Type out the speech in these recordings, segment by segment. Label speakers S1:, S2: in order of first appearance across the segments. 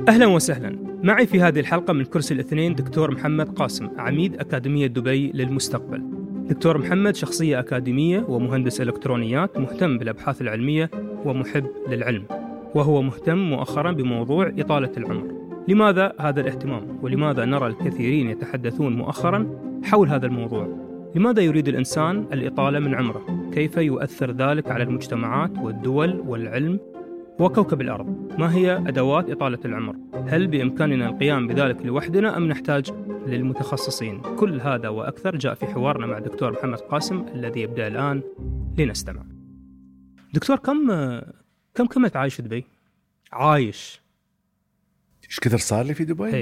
S1: أهلا وسهلا. معي في هذه الحلقة من كرسي الاثنين دكتور محمد قاسم، عميد أكاديمية دبي للمستقبل. دكتور محمد شخصية أكاديمية ومهندس إلكترونيات، مهتم بالأبحاث العلمية ومحب للعلم، وهو مهتم مؤخرا بموضوع إطالة العمر. لماذا هذا الاهتمام؟ ولماذا نرى الكثيرين يتحدثون مؤخرا حول هذا الموضوع؟ لماذا يريد الإنسان الإطالة من عمره؟ كيف يؤثر ذلك على المجتمعات والدول والعلم وكوكب الأرض؟ ما هي أدوات إطالة العمر؟ هل بإمكاننا القيام بذلك لوحدنا أم نحتاج للمتخصصين؟ كل هذا وأكثر جاء في حوارنا مع دكتور محمد قاسم الذي يبدأ الآن. لنستمع. دكتور، كم كنت عايش في دبي؟ عايش
S2: إيش كثر صار لي في دبي؟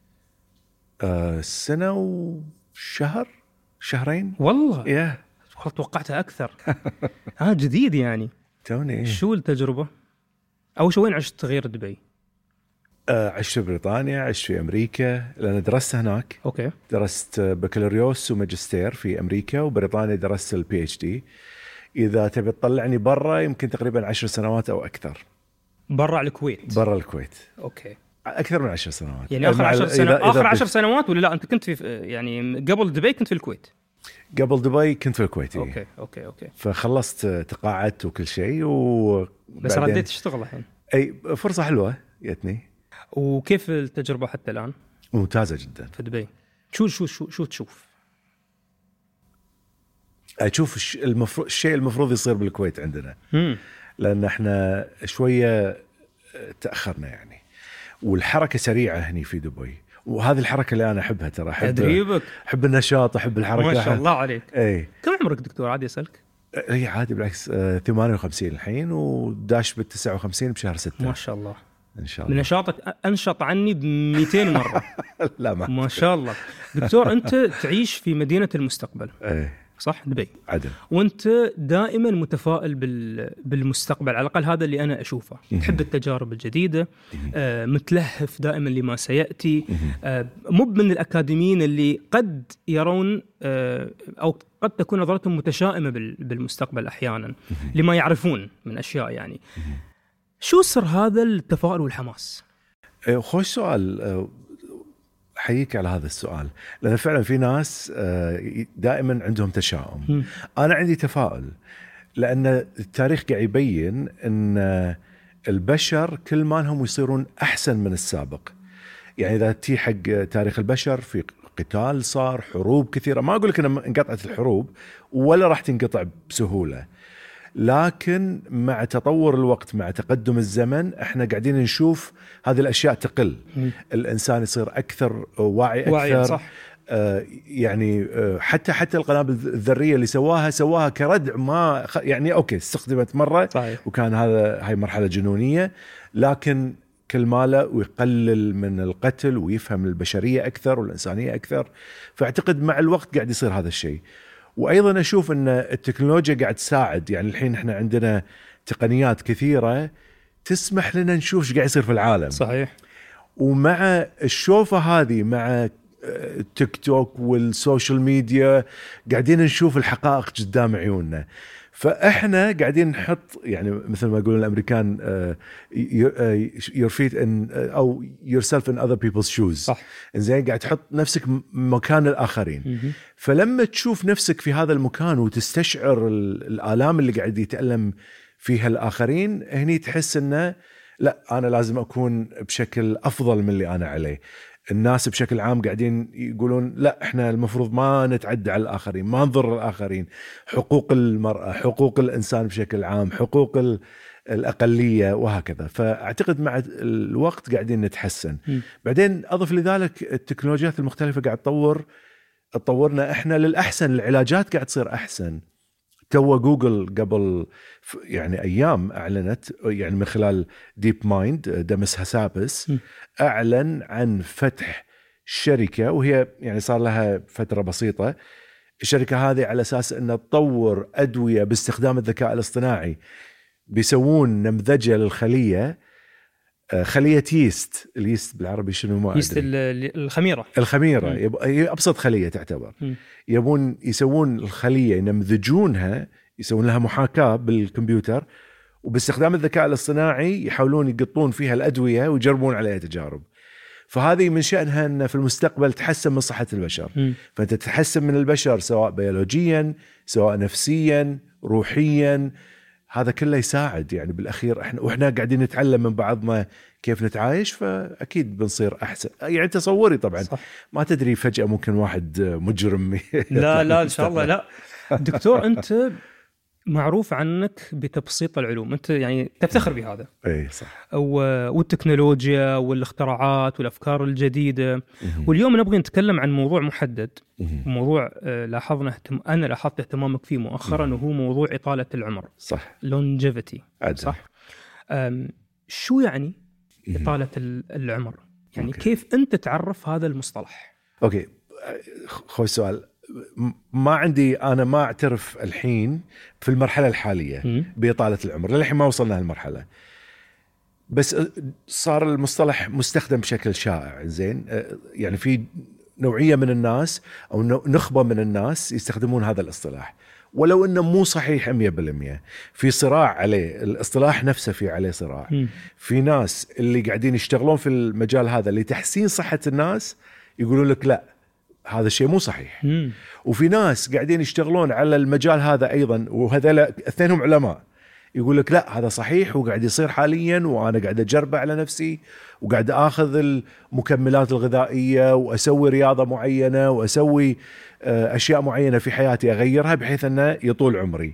S2: سنة وشهر شهرين
S1: والله توقعتها أكثر. جديد يعني.
S2: توني.
S1: شو التجربة؟ أول شيء وين عشت غير دبي؟
S2: عشت في بريطانيا، عشت في أمريكا لأن درست هناك.
S1: أوكي.
S2: درست بكالوريوس وماجستير في أمريكا، وبريطانيا درست البي اتش دي. إذا تبي تطلعني برا يمكن تقريبا 10 سنوات أو أكثر.
S1: برا الكويت؟
S2: برا الكويت.
S1: أوكي.
S2: أكثر من 10 سنوات.
S1: يعني آخر 10 سنوات. آخر 10 سنوات ولا لا؟ أنت كنت في يعني قبل دبي كنت في الكويت؟
S2: قبل دبي كنت في الكويت.
S1: أوكي.
S2: فخلصت تقاعدت وكل شيء
S1: بس رديت تشتغل الحين.
S2: أي فرصة حلوة جتني.
S1: وكيف التجربة حتى الآن؟
S2: ممتازة جدا
S1: في دبي. شو تشوف؟
S2: أشوف الشيء المفروض يصير بالكويت عندنا. لأن احنا شوية تأخرنا يعني، والحركة سريعة هني في دبي، وهذه الحركة اللي أنا أحبها. ترى أحب النشاط، أحب الحركة.
S1: ما شاء الله عليك.
S2: أي.
S1: كم عمرك دكتور؟ عادي أسألك.
S2: هي عادي بالعكس. 58 الحين، وداش بال59 بشهر 6.
S1: ما شاء الله.
S2: إن شاء الله.
S1: نشاطك أنشط عني ب200 مرة.
S2: لا
S1: ما شاء الله. دكتور، أنت تعيش في مدينة المستقبل.
S2: إيه.
S1: صح؟ دبي.
S2: عدل.
S1: وأنت دائما متفائل بالمستقبل، على الأقل هذا اللي أنا أشوفه. تحب التجارب الجديدة، متلهف دائما لما سيأتي. مو من الأكاديميين اللي قد يرون أو قد تكون نظرتهم متشائمة بالمستقبل أحيانا لما يعرفون من أشياء يعني. شو سر هذا التفاؤل والحماس؟
S2: خوش سؤال. حييك على هذا السؤال، لأن فعلا في ناس دائما عندهم تشاؤم. أنا عندي تفاؤل، لأن التاريخ قاعد يبين أن البشر كل ما لهم يصيرون أحسن من السابق. يعني إذا تي حق تاريخ البشر، في قتال صار، حروب كثيرة. ما أقول لك أن انقطعت الحروب ولا راح تنقطع بسهولة، لكن مع تطور الوقت، مع تقدم الزمن، احنا قاعدين نشوف هذه الاشياء تقل. الانسان يصير اكثر وعي اكثر.
S1: صح.
S2: يعني حتى القنابل الذريه اللي سواها كردع، ما يعني اوكي استخدمت مره.
S1: صحيح.
S2: وكان هاي مرحله جنونيه، لكن كل ماله ويقلل من القتل ويفهم البشريه اكثر والانسانيه اكثر. فاعتقد مع الوقت قاعد يصير هذا الشيء. وأيضا أشوف أن التكنولوجيا قاعد تساعد. يعني الحين إحنا عندنا تقنيات كثيرة تسمح لنا نشوف ايش قاعد يصير في العالم.
S1: صحيح.
S2: ومع الشوفة هذه، مع التيك توك والسوشيال ميديا، قاعدين نشوف الحقائق قدام عيوننا. فإحنا قاعدين نحط، يعني مثل ما يقولون الأمريكان your feet in أو yourself in other people's shoes.
S1: صح.
S2: إنزين قاعد تحط نفسك مكان الآخرين. فلما تشوف نفسك في هذا المكان وتستشعر الآلام اللي قاعد يتألم فيها الآخرين، هني تحس إنه لا، أنا لازم أكون بشكل أفضل من اللي أنا عليه. الناس بشكل عام قاعدين يقولون لا، احنا المفروض ما نتعدى على الآخرين، ما نضر الآخرين. حقوق المرأة، حقوق الإنسان بشكل عام، حقوق الأقلية، وهكذا. فأعتقد مع الوقت قاعدين نتحسن. بعدين أضف لذلك التكنولوجيات المختلفة قاعد تطورنا احنا للأحسن. العلاجات قاعد تصير أحسن. تو جوجل قبل يعني أيام أعلنت، يعني من خلال ديب مايند، دمس هسابس، أعلن عن فتح شركة، وهي يعني صار لها فترة بسيطة. الشركة هذه على أساس أنها تطور أدوية باستخدام الذكاء الاصطناعي. بيسوون نمذجة للخلية، خلية ييست. اليست بالعربي شنو؟ ما
S1: ييست الخميرة.
S2: هي أبسط خلية تعتبر. يبون يسوون الخلية، ينمذجونها، يسوون لها محاكاة بالكمبيوتر، وباستخدام الذكاء الاصطناعي يحاولون يقطون فيها الأدوية ويجربون عليها تجارب. فهذه من شأنها أن في المستقبل تحسن من صحة البشر. فأنت تحسن من البشر سواء بيولوجيا سواء نفسيا روحيا، هذا كله يساعد يعني بالأخير. وإحنا قاعدين نتعلم من بعضنا كيف نتعايش، فأكيد بنصير أحسن. يعني تصوري طبعا صح. ما تدري فجأة ممكن واحد مجرم
S1: لا إن شاء الله لا. دكتور أنت معروف عنك بتبسيط العلوم، أنت يعني تفتخر بهذا.
S2: أي صح.
S1: والتكنولوجيا والاختراعات والأفكار الجديدة. واليوم نبغي نتكلم عن موضوع محدد، موضوع أنا لاحظت اهتمامك فيه مؤخرا، وهو موضوع إطالة العمر.
S2: صح.
S1: longevity. صح. شو يعني إطالة العمر؟ يعني أوكي. كيف أنت تعرف هذا المصطلح؟
S2: أوكي، خوش سؤال. أنا ما أعترف الحين في المرحلة الحالية بإطالة العمر، للحين ما وصلنا هالمرحلة، بس صار المصطلح مستخدم بشكل شائع. زين، يعني في نوعية من الناس أو نخبة من الناس يستخدمون هذا الاصطلاح، ولو إنه مو صحيح 100%. في صراع عليه، الاصطلاح نفسه في عليه صراع. في ناس اللي قاعدين يشتغلون في المجال هذا لتحسين صحة الناس يقولون لك لا، هذا الشيء مو صحيح. وفي ناس قاعدين يشتغلون على المجال هذا أيضا، وهذول اثنينهم علماء، يقول لك لا هذا صحيح وقاعد يصير حاليا، وأنا قاعد أجربه على نفسي وقاعد أخذ المكملات الغذائية وأسوي رياضة معينة وأسوي أشياء معينة في حياتي أغيرها بحيث أنه يطول عمري.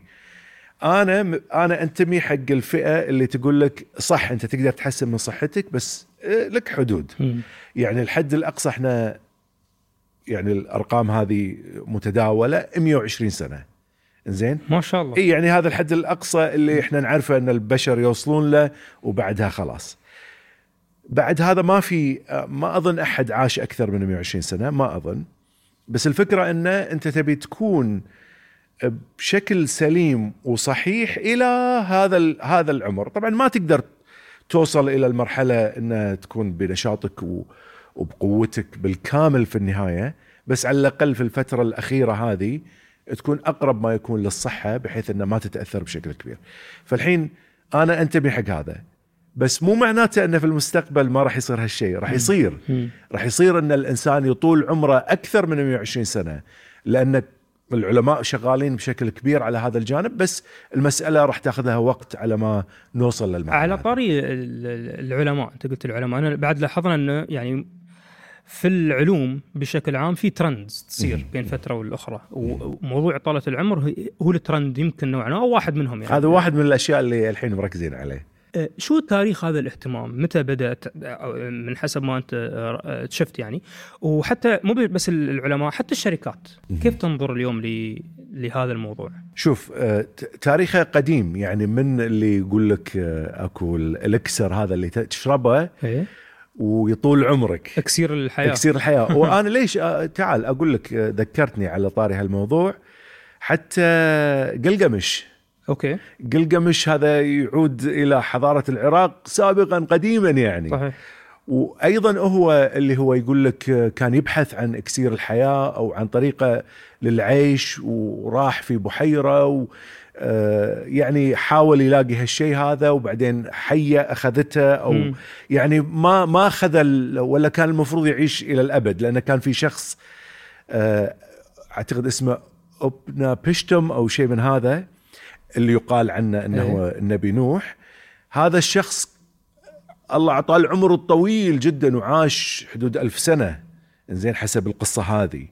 S2: أنا أنتمي حق الفئة اللي تقول لك صح أنت تقدر تحسن من صحتك بس لك حدود. يعني الحد الأقصى احنا يعني الأرقام هذه متداولة 120 سنة. إنزين
S1: ما شاء الله.
S2: إيه يعني هذا الحد الأقصى اللي إحنا نعرفه أن البشر يوصلون له، وبعدها خلاص. بعد هذا ما أظن أحد عاش أكثر من 120 سنة، ما أظن. بس الفكرة أن أنت تبي تكون بشكل سليم وصحيح إلى هذا العمر. طبعا ما تقدر توصل إلى المرحلة أن تكون بنشاطك وبقوتك بالكامل في النهاية، بس على الأقل في الفترة الأخيرة هذه تكون أقرب ما يكون للصحة بحيث أنها ما تتأثر بشكل كبير. فالحين أنا أنتبه حق هذا، بس مو معناته أنه في المستقبل ما راح يصير هالشيء. راح يصير أن الإنسان يطول عمره أكثر من 120 سنة، لأن العلماء شغالين بشكل كبير على هذا الجانب، بس المسألة راح تأخذ لها وقت على ما نوصل للمرحلة.
S1: على طاري العلماء، أنت قلت العلماء، أنا بعد لاحظنا أنه يعني في العلوم بشكل عام في ترندز تصير بين فترة والأخرى، وموضوع إطالة العمر هو الترند يمكن نوعا أو واحد منهم. يعني
S2: هذا واحد من الأشياء اللي الحين مركزين عليه.
S1: شو تاريخ هذا الاهتمام؟ متى بدأت من حسب ما أنت شفت يعني؟ وحتى مو بس العلماء، حتى الشركات كيف تنظر اليوم لهذا الموضوع؟
S2: شوف، تاريخه قديم، يعني من اللي يقول لك أكو الإكسر هذا اللي تشربه ويطول عمرك،
S1: اكسير الحياة.
S2: وأنا ليش تعال أقول لك، ذكرتني على طاري هالموضوع. حتى قلقمش،
S1: أوكي،
S2: قلقمش هذا يعود إلى حضارة العراق سابقا قديما يعني.
S1: صحيح.
S2: وأيضا هو اللي هو يقول لك كان يبحث عن اكسير الحياة أو عن طريقة للعيش، وراح في بحيرة يعني حاول يلاقي هالشيء هذا، وبعدين حية أخذته، أو يعني ما أخذ ولا كان المفروض يعيش إلى الأبد، لأنه كان في شخص أعتقد اسمه أبنا بيشتم أو شيء من هذا، اللي يقال عنه أنه النبي نوح. هذا الشخص الله عطاه العمر الطويل جدا وعاش حدود 1000 سنة، إنزين حسب القصة هذه.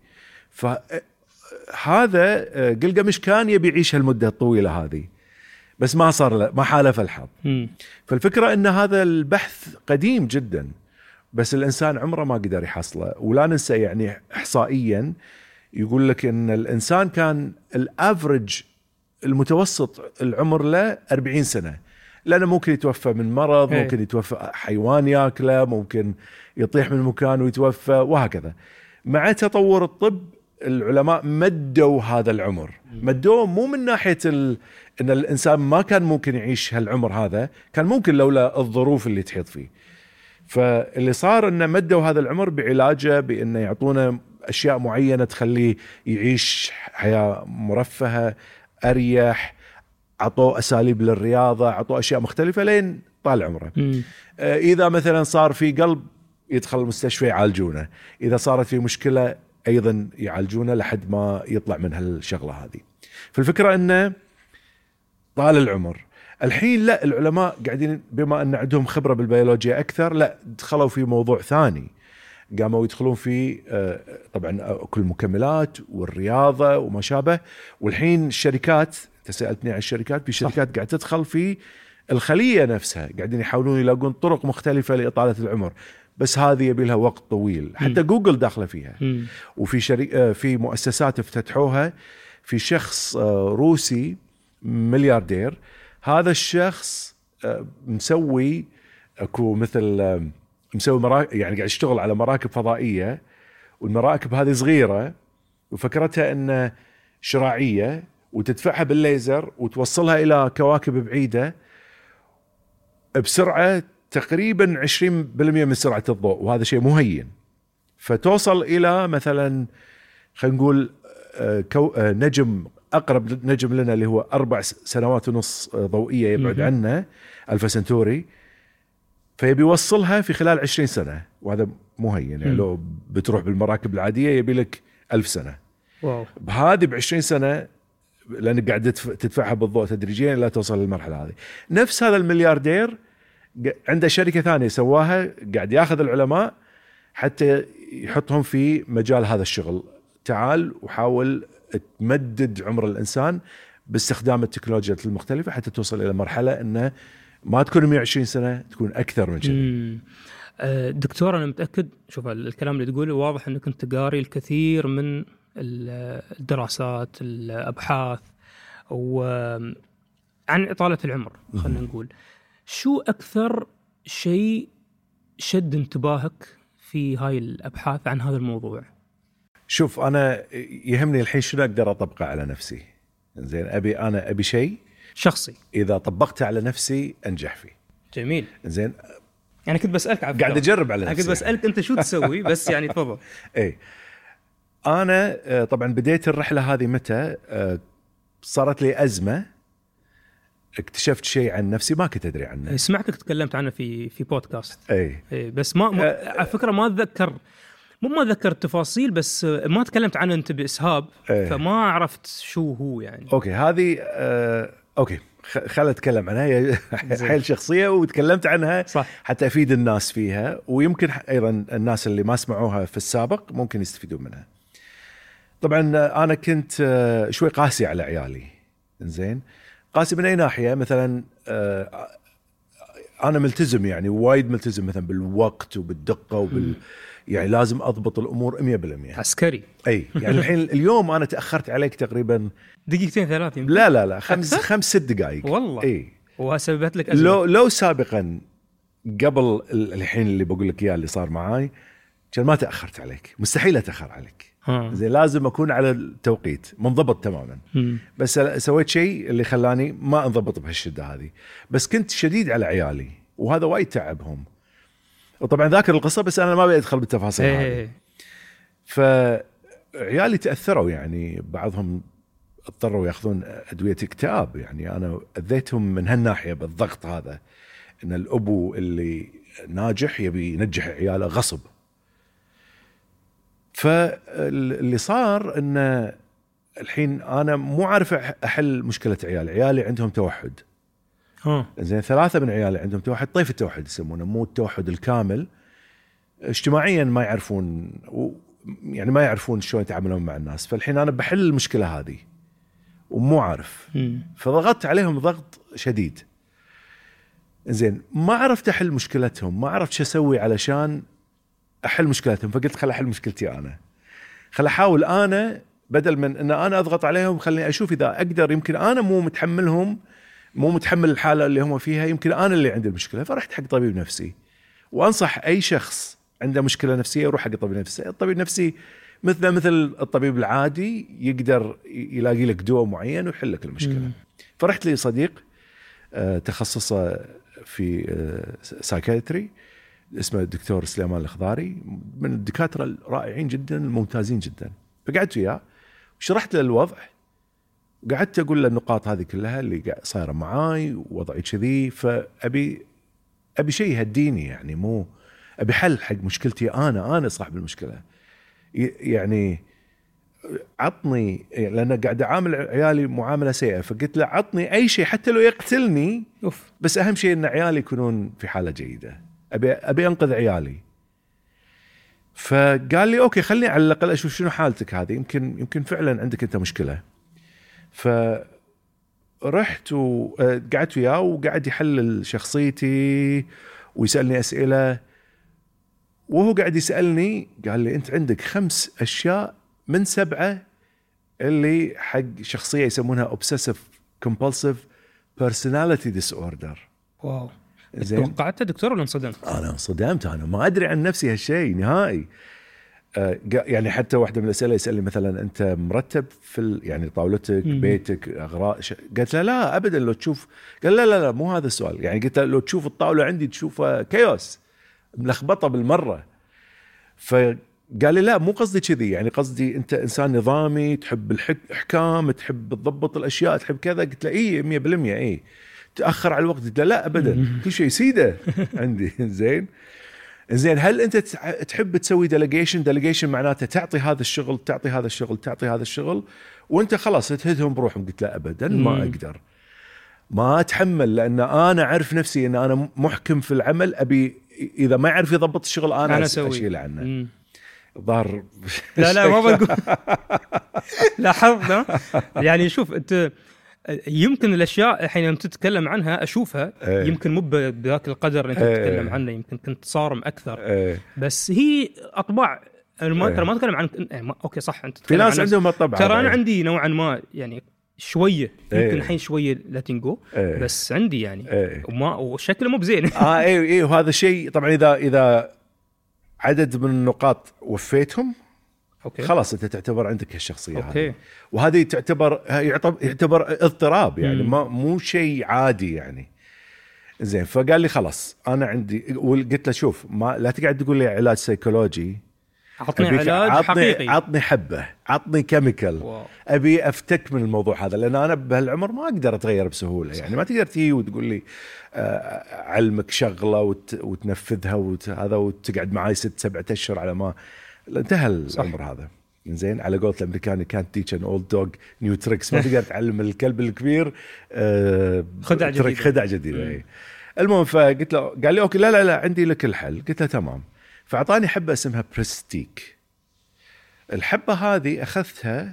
S2: فهذا قلقمش كان يبي يعيش هالمدة الطويلة هذه، بس ما صار له، ما حالف الحظ. فالفكرة أن هذا البحث قديم جدا، بس الإنسان عمره ما قدر يحصله. ولا ننسى يعني إحصائيا يقول لك أن الإنسان كان الأفرج المتوسط العمر له 40 سنة، لأنه ممكن يتوفى من مرض، ممكن يتوفى حيوان يأكله، ممكن يطيح من مكان ويتوفى، وهكذا. مع تطور الطب العلماء مدوا هذا العمر، مدوه مو من ناحية أن الإنسان ما كان ممكن يعيش هالعمر هذا، كان ممكن لولا الظروف اللي تحيط فيه. فاللي صار أنه مدوا هذا العمر بعلاجه، بأنه يعطونه أشياء معينة تخليه يعيش حياة مرفهة أريح، عطوه اساليب للرياضه، عطوه اشياء مختلفه لين طال عمره. اذا مثلا صار في قلب يدخل المستشفى يعالجونه، اذا صارت في مشكله ايضا يعالجونه لحد ما يطلع من هالشغله هذه. فالفكره انه طال العمر. الحين لا، العلماء قاعدين بما ان عندهم خبره بالبيولوجيا اكثر، لا دخلوا في موضوع ثاني، قاموا يدخلون في طبعا كل المكملات والرياضه وما شابه. والحين الشركات، تسالتني عن الشركات، في شركات قاعده تدخل في الخليه نفسها، قاعدين يحاولون يلاقون طرق مختلفه لاطاله العمر، بس هذه يبي لها وقت طويل. حتى جوجل داخله فيها. وفي في مؤسسات افتتحوها، في شخص روسي ملياردير، هذا الشخص مسوي اكو مثل مسوي يعني قاعد يشتغل على مراكب فضائيه، والمراكب هذه صغيره وفكرتها انه شراعيه، وتدفعها بالليزر وتوصلها الى كواكب بعيده بسرعه تقريبا 20% من سرعه الضوء، وهذا شيء مهين. فتوصل الى مثلا خلينا نقول نجم، اقرب نجم لنا اللي هو 4.5 سنوات ضوئيه يبعد عنا، الفا سنتوري، فيبي يوصلها في خلال 20 سنه، وهذا مهين. يعني لو بتروح بالمراكب العاديه يبي لك 1000 سنه.
S1: واو.
S2: بهذه ب20 سنه، لانك قاعد تدفعها بالضوء تدريجيا لا توصل للمرحله هذه. نفس هذا الملياردير عنده شركه ثانيه سواها، قاعد ياخذ العلماء حتى يحطهم في مجال هذا الشغل. تعال وحاول تمدد عمر الانسان باستخدام التكنولوجيا المختلفه حتى توصل الى مرحله انه ما تكون 120 سنه، تكون اكثر من كذا.
S1: دكتور انا متاكد، شوف الكلام اللي تقوله واضح انك انت قاري الكثير من الدراسات، الابحاث وعن اطاله العمر. خلينا نقول شو اكثر شيء شد انتباهك في هاي الابحاث عن هذا الموضوع؟
S2: شوف، انا يهمني الحين شنو اقدر اطبقه على نفسي. زين، ابي شيء
S1: شخصي
S2: اذا طبقته على نفسي انجح فيه.
S1: جميل.
S2: زين،
S1: يعني كنت بسالك على
S2: قاعد اجرب على نفسي،
S1: كنت بسالك انت شو تسوي بس يعني تفضل.
S2: اي انا طبعا بديت الرحله هذه متى؟ صارت لي ازمه، اكتشفت شيء عن نفسي ما كنت ادري عنه.
S1: سمعتك تكلمت عنه في بودكاست.
S2: اي
S1: بس ما على فكره ما اتذكر، ما ذكر التفاصيل، بس ما تكلمت عنه انت باسهاب. فما عرفت شو هو يعني.
S2: اوكي، هذه اوكي خلينا نتكلم عنها، هي حيل شخصيه وتكلمت عنها
S1: صح.
S2: حتى افيد الناس فيها، ويمكن ايضا الناس اللي ما سمعوها في السابق ممكن يستفيدون منها. طبعا انا كنت شوي قاسي على عيالي. زين، قاسي من اي ناحيه؟ مثلا انا ملتزم، يعني وايد ملتزم مثلا بالوقت وبالدقه يعني لازم اضبط الامور 100%.
S1: عسكري.
S2: اي يعني الحين اليوم انا تاخرت عليك تقريبا
S1: دقيقتين 3 يمكن.
S2: لا 5-6 دقائق
S1: والله.
S2: اي،
S1: وسببت لك ازمه.
S2: لو سابقا قبل الحين اللي بقول لك اياه اللي صار معاي كان ما تاخرت عليك، مستحيل اتاخر عليك. زين، لازم اكون على التوقيت منضبط تماما. بس سويت شيء اللي خلاني ما انضبط بهالشده هذه، بس كنت شديد على عيالي وهذا وايد تعبهم. وطبعا ذاكر القصه بس انا ما بيدخل بالتفاصيل هذه. فعيالي تاثروا، يعني بعضهم اضطروا ياخذون ادويه اكتئاب. يعني انا اذيتهم من هالناحيه بالضغط هذا، ان الابو اللي ناجح يبي ينجح عياله غصب. فاللي صار ان الحين انا مو عارف احل مشكله عيالي عندهم توحد. زين، 3 من عيالي عندهم توحد، طيف التوحد يسمونه، مو التوحد الكامل. اجتماعيا ما يعرفون، يعني ما يعرفون شلون يتعاملون مع الناس. فالحين انا بحل المشكله هذه ومو عارف، فضغطت عليهم ضغط شديد. زين، ما عرفت احل مشكلتهم، ما عرفت شو اسوي علشان احل مشكلتهم. فقلت خل احل مشكلتي انا، خل احاول انا، بدل من ان انا اضغط عليهم خليني اشوف اذا اقدر. يمكن انا مو متحمل الحاله اللي هم فيها، يمكن انا اللي عندي المشكله. فرحت حق طبيب نفسي، وانصح اي شخص عنده مشكله نفسيه يروح حق طبيب نفسي. الطبيب النفسي مثل الطبيب العادي، يقدر يلاقي لك دواء معين ويحل لك المشكله. فرحت لي صديق تخصصه في سايكاتري، اسمه الدكتور سليمان الخضاري، من الدكاتره الرائعين جدا الممتازين جدا. فقعدت وياه وشرحت له الوضع، قعدت اقول له النقاط هذه كلها اللي صايره معاي ووضعي كذي، فابي شيء يهديني، يعني مو ابي حل حق مشكلتي، انا صاحب المشكله. يعني عطني، لان قاعد اعامل عيالي معامله سيئه، فقلت له عطني اي شيء حتى لو يقتلني، بس اهم شيء ان عيالي يكونون في حاله جيده، ابي انقذ عيالي. فقال لي اوكي خليني على الاقل اشوف شنو حالتك هذه، يمكن فعلا عندك انت مشكله. فرحت وقعدت وياه وقاعد يحلل شخصيتي ويسالني اسئله، وهو قاعد يسالني قال لي انت عندك 5 أشياء من 7 اللي حق شخصيه يسمونها obsessive compulsive personality disorder.
S1: واو، توقعتها دكتور ولا انصدمت؟
S2: انا انصدمت، انا ما ادري عن نفسي هالشيء نهائي. يعني حتى واحدة من الأسئلة يسألني مثلا أنت مرتب في يعني طاولتك بيتك أغراء قلت له لا أبدا، لو تشوف قال لا مو هذا السؤال، يعني قلت له لو تشوف الطاولة عندي تشوفها كيوس ملخبطة بالمرة. فقال لي لا مو قصدي كذي، يعني قصدي أنت إنسان نظامي، تحب الحكام، تحب تضبط الأشياء، تحب كذا. قلت له إيه 100% إيه. تأخر على الوقت؟ قلت له لا أبدا، كل شيء سيدة عندي. زين هل أنت تحب تسوي delegation معناته تعطي هذا الشغل تعطي هذا الشغل وأنت خلاص تهدهم بروحهم؟ قلت لا أبدا، ما أقدر، ما أتحمل، لأن أنا أعرف نفسي أن أنا محكم في العمل، أبي إذا ما يعرف يضبط الشغل أنا أشيل عنه. ظهر
S1: لا ما بقول لاحظنا يعني. شوف أنت يمكن الاشياء الحين لما تتكلم عنها اشوفها يمكن مو بذاك القدر اللي انت تتكلم عنه، يمكن كنت صارم اكثر، بس هي اطباع. ما اتكلم عن اوكي صح، انت
S2: في ناس عندهم الطبع،
S1: ترى انا عندي نوعا ما يعني شويه، يمكن الحين شويه لاتين جو، بس عندي يعني وشكله مو بزين.
S2: اي وهذا شيء طبعا اذا عدد من النقاط وفيتهم أوكي. خلاص انت تعتبر عندك هالشخصيه هذه، وهذه يعتبر اضطراب، يعني مو شيء عادي يعني. زين فقال لي خلاص انا عندي، وقلت له شوف لا تقعد تقول لي علاج سيكولوجي،
S1: عطني علاج حقيقي،
S2: عطني حبه، عطني كيميكال، ابي افتك من الموضوع هذا، لان انا بهالعمر ما اقدر اتغير بسهوله. يعني ما تقدر تيجي وتقول لي علمك شغله وتنفذها وهذا وتقعد معي 6-7 أشهر على ما انتهى الامر هذا. زين على قولة الامريكاني كانت تيتش ان اولد دوغ نيو تريكس، ما تقدر تعلم الكلب الكبير خدع جديده. المهم فقلت له، قال لي اوكي لا عندي لك الحل. قلت له تمام. فاعطاني حبه اسمها بريستيك. الحبه هذه اخذتها،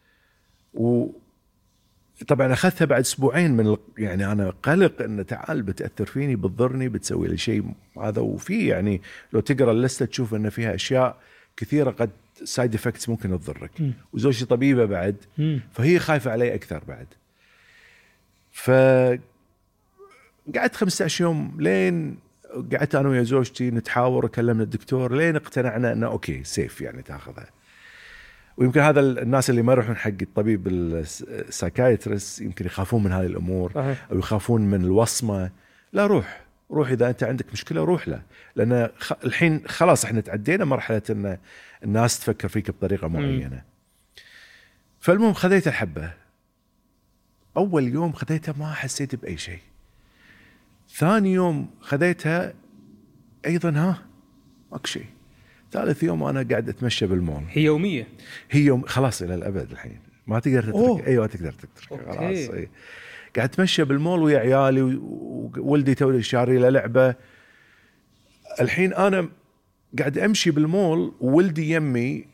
S2: وطبعا اخذتها بعد 2 أسبوع من يعني انا قلق ان تعال بتاثر فيني، بتضرني، بتسوي لي شيء هذا. وفي يعني لو تقرا اللسته تشوف ان فيها اشياء كثيره قد سايد افكتس ممكن تضرك. وزوجتي طبيبه بعد، فهي خايفه علي اكثر بعد. فقعدت 15 يوم لين قعدت انا ويا زوجتي نتحاور وكلمنا الدكتور لين اقتنعنا انه اوكي سيف يعني تاخذها. ويمكن هذا الناس اللي ما يروحون حق الطبيب السايكايترس يمكن يخافون من هذه الامور او يخافون من الوصمه. لا، روح اذا انت عندك مشكله روح له، لان الحين خلاص احنا تعدينا مرحله ان الناس تفكر فيك بطريقه معينه. فالمهم خذيت الحبه. اول يوم خذيتها ما حسيت باي شيء. ثاني يوم خذيتها ايضا ماكو شيء. ثالث يوم انا قاعد اتمشى بالمول.
S1: هي يوميه،
S2: هي خلاص الى الابد الحين ما تقدر تترك. ايوه تقدر تترك خلاص. قاعد اتمشى بالمول ويا عيالي، وولدي تولي شاري له لعبه. الحين انا قاعد امشي بالمول وولدي يمي،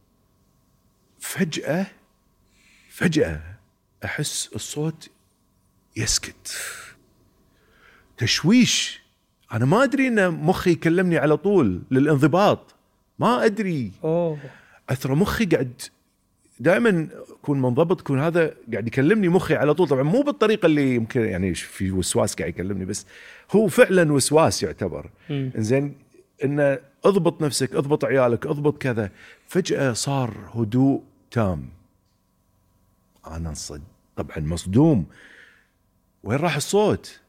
S2: فجأة احس الصوت يسكت. تشويش. انا ما ادري ان مخي يكلمني على طول للانضباط، ما ادري. اثر مخي قاعد دائما يكون منضبط، يكون هذا قاعد يكلمني مخي على طول. طبعا مو بالطريقه اللي يمكن يعني في وسواس قاعد يكلمني، بس هو فعلا وسواس يعتبر. انزين انه اضبط نفسك، اضبط عيالك، اضبط كذا. فجأة صار هدوء تام. انا طبعا مصدوم. وين راح الصوت؟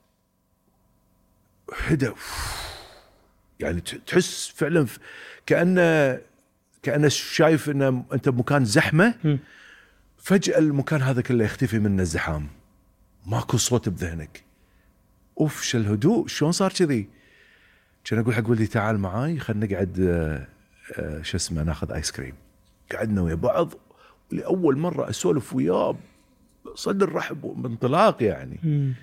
S2: هدأ. يعني تحس فعلا كأنه شايف ان انت بمكان زحمه، فجأة المكان هذا كله يختفي منه الزحام، ماكو صوت بذهنك. اوف شو الهدوء، شلون صار كذي؟ كان اقول حق ولدي تعال معاي خلينا نقعد شو اسمه ناخذ ايس كريم. قعدنا ويا بعض، لاول مره اسولف وياه صدر رحب وانطلاق يعني.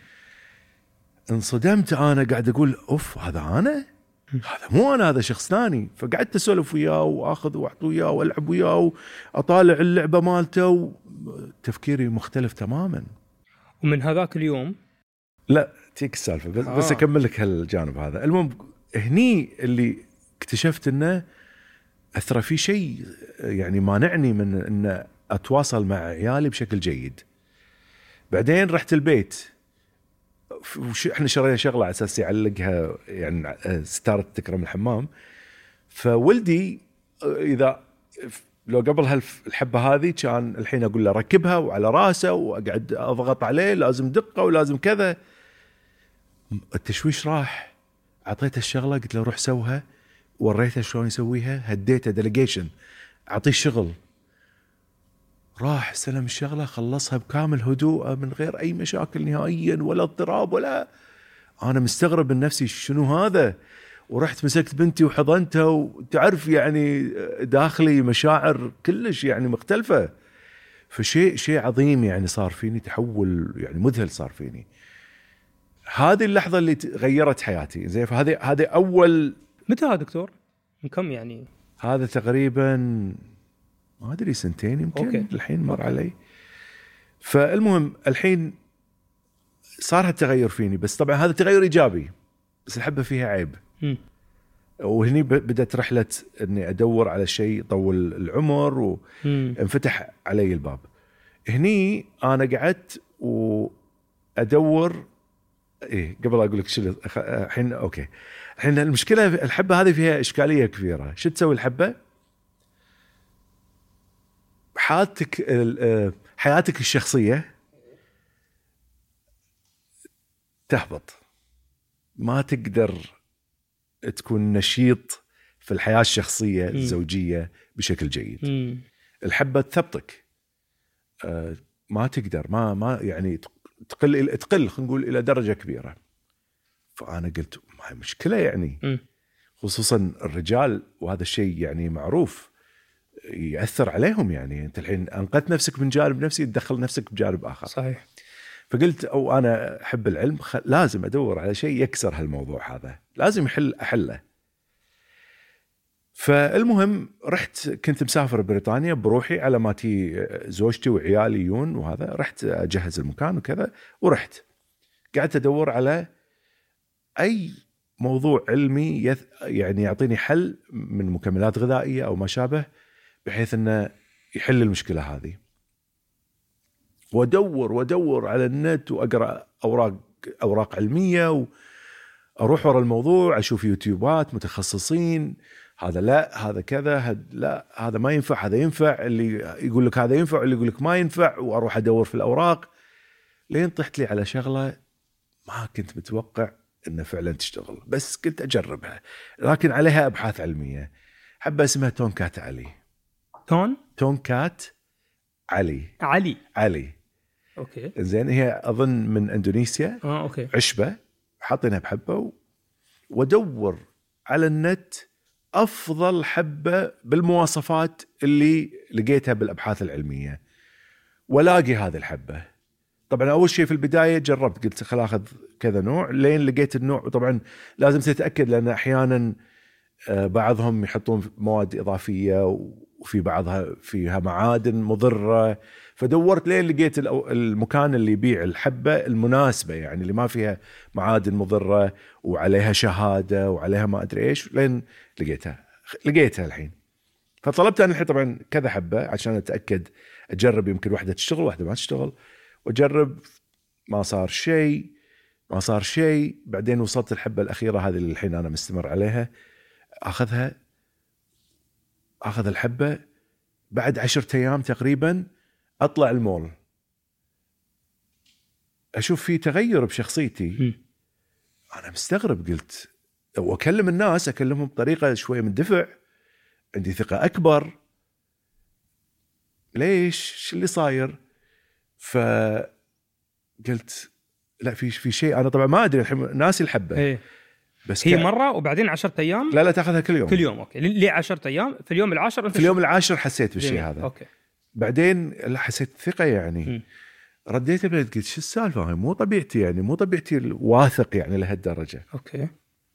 S2: انصدمت انا، قاعد اقول اوف هذا انا، هذا مو انا، هذا شخص ثاني. فقعدت اسولف وياه واخذ واعطي وياه والعب وياه واطالع اللعبه مالته، تفكيري مختلف تماما.
S1: ومن هذاك اليوم
S2: لا تيك السالفه بس اكمل لك هالجانب هذا. المهم هني اللي اكتشفت انه اثر في شيء يعني مانعني من ان اتواصل مع عيالي بشكل جيد. بعدين رحت البيت، احنا شرينا شغله على اساس يعلقها يعني ستاره تكرم الحمام. فولدي اذا لو قبل هالحبه هذه كان الحين اقول له ركبها وعلى راسه واقعد اضغط عليه لازم دقه ولازم كذا. التشويش راح، اعطيته الشغله قلت له روح سوها، وريته شلون يسويها، هديته ديليجيشن، اعطيه شغل، راح سلم الشغله خلصها بكامل هدوء من غير اي مشاكل نهائيا ولا اضطراب ولا. انا مستغرب من نفسي شنو هذا. ورحت مسكت بنتي وحضنتها، وتعرف يعني داخلي مشاعر كلش يعني مختلفه. فشيء عظيم يعني صار فيني، تحول يعني مذهل صار فيني. هذه اللحظه اللي غيرت حياتي. زين هذه اول.
S1: متى هذا دكتور؟ من كم يعني؟
S2: هذا تقريبا ما ادري 2 يمكن.
S1: أوكي.
S2: الحين مر علي. فالمهم الحين صار هالتغير فيني، بس طبعا هذا تغير ايجابي، بس الحبه فيها عيب. وهني بدأت رحله اني ادور على شيء يطول العمر، وانفتح علي الباب. هني انا قعدت وادور. ايه قبل اقول لك شو الحين. اوكي الحين المشكله الحبه هذه فيها اشكاليه كبيره. شو تسوي الحبه؟ حياتك الشخصيه تهبط، ما تقدر تكون نشيط في الحياه الشخصيه الزوجيه بشكل جيد. الحبه تثبطك، ما تقدر ما يعني تقل خلينا نقول الى درجه كبيره. فانا قلت ما هي مشكله يعني. خصوصا الرجال، وهذا الشيء يعني معروف يأثر عليهم. يعني انت الحين انقذت نفسك من جانب نفسي، تدخل نفسك بجانب اخر.
S1: صحيح.
S2: فقلت او انا احب العلم، لازم ادور على شيء يكسر هالموضوع هذا، لازم احله. فالمهم رحت، كنت مسافر بريطانيا بروحي على ما تي زوجتي وعيالي يون، وهذا رحت اجهز المكان وكذا، ورحت قعدت ادور على اي موضوع علمي يعني يعطيني حل من مكملات غذائيه او ما شابه، بحيث انه يحل المشكله هذه. وادور على النت واقرا اوراق علميه، واروح ورا الموضوع، اشوف يوتيوبات متخصصين، هذا لا هذا كذا، لا هذا ما ينفع، هذا ينفع، اللي يقول لك هذا ينفع واللي يقول لك ما ينفع، واروح ادور في الاوراق لين طحت لي على شغله ما كنت متوقع انه فعلا تشتغل، بس كنت اجربها، لكن عليها ابحاث علميه. حبه اسمها تونكات علي. تونكات علي.
S1: اوكي
S2: زين، هي اظن من اندونيسيا.
S1: اوكي.
S2: عشبه حاطينها بحبه، وادور على النت افضل حبه بالمواصفات اللي لقيتها بالابحاث العلميه، ولاقي هذه الحبه. طبعا اول شيء في البدايه جربت، قلت خل اخذ كذا نوع لين لقيت النوع. وطبعا لازم تتاكد، لان احيانا بعضهم يحطون مواد اضافيه، وفي بعضها فيها معادن مضره. فدورت لين لقيت المكان اللي يبيع الحبه المناسبه، يعني اللي ما فيها معادن مضره وعليها شهاده وعليها ما ادري ايش، لين لقيتها الحين. فطلبت انا الحين طبعا كذا حبه عشان اتاكد، اجرب يمكن واحده تشتغل واحده ما تشتغل، واجرب. ما صار شيء. بعدين وصلت الحبه الاخيره هذه اللي الحين انا مستمر عليها. اخذ الحبه، بعد 10 أيام تقريبا اطلع المول، اشوف في تغير بشخصيتي. انا مستغرب، قلت واكلم الناس، اكلمهم بطريقه شويه من دفع، عندي ثقه اكبر. ليش شو اللي صاير؟ فقلت لا في شيء انا طبعا ما ادري الحين ناسي الحبه
S1: إيه.
S2: بس
S1: هي مره وبعدين 10 ايام؟
S2: لا تاخذها كل يوم.
S1: كل يوم اوكي. ليه 10 ايام؟ في اليوم العاشر انت
S2: في اليوم العاشر حسيت بالشيء هذا.
S1: اوكي.
S2: بعدين لا حسيت ثقه يعني. رديت البيت قلت شو السالفه هاي مو طبيعتي يعني مو طبيعتي واثق يعني لهالدرجه.
S1: اوكي.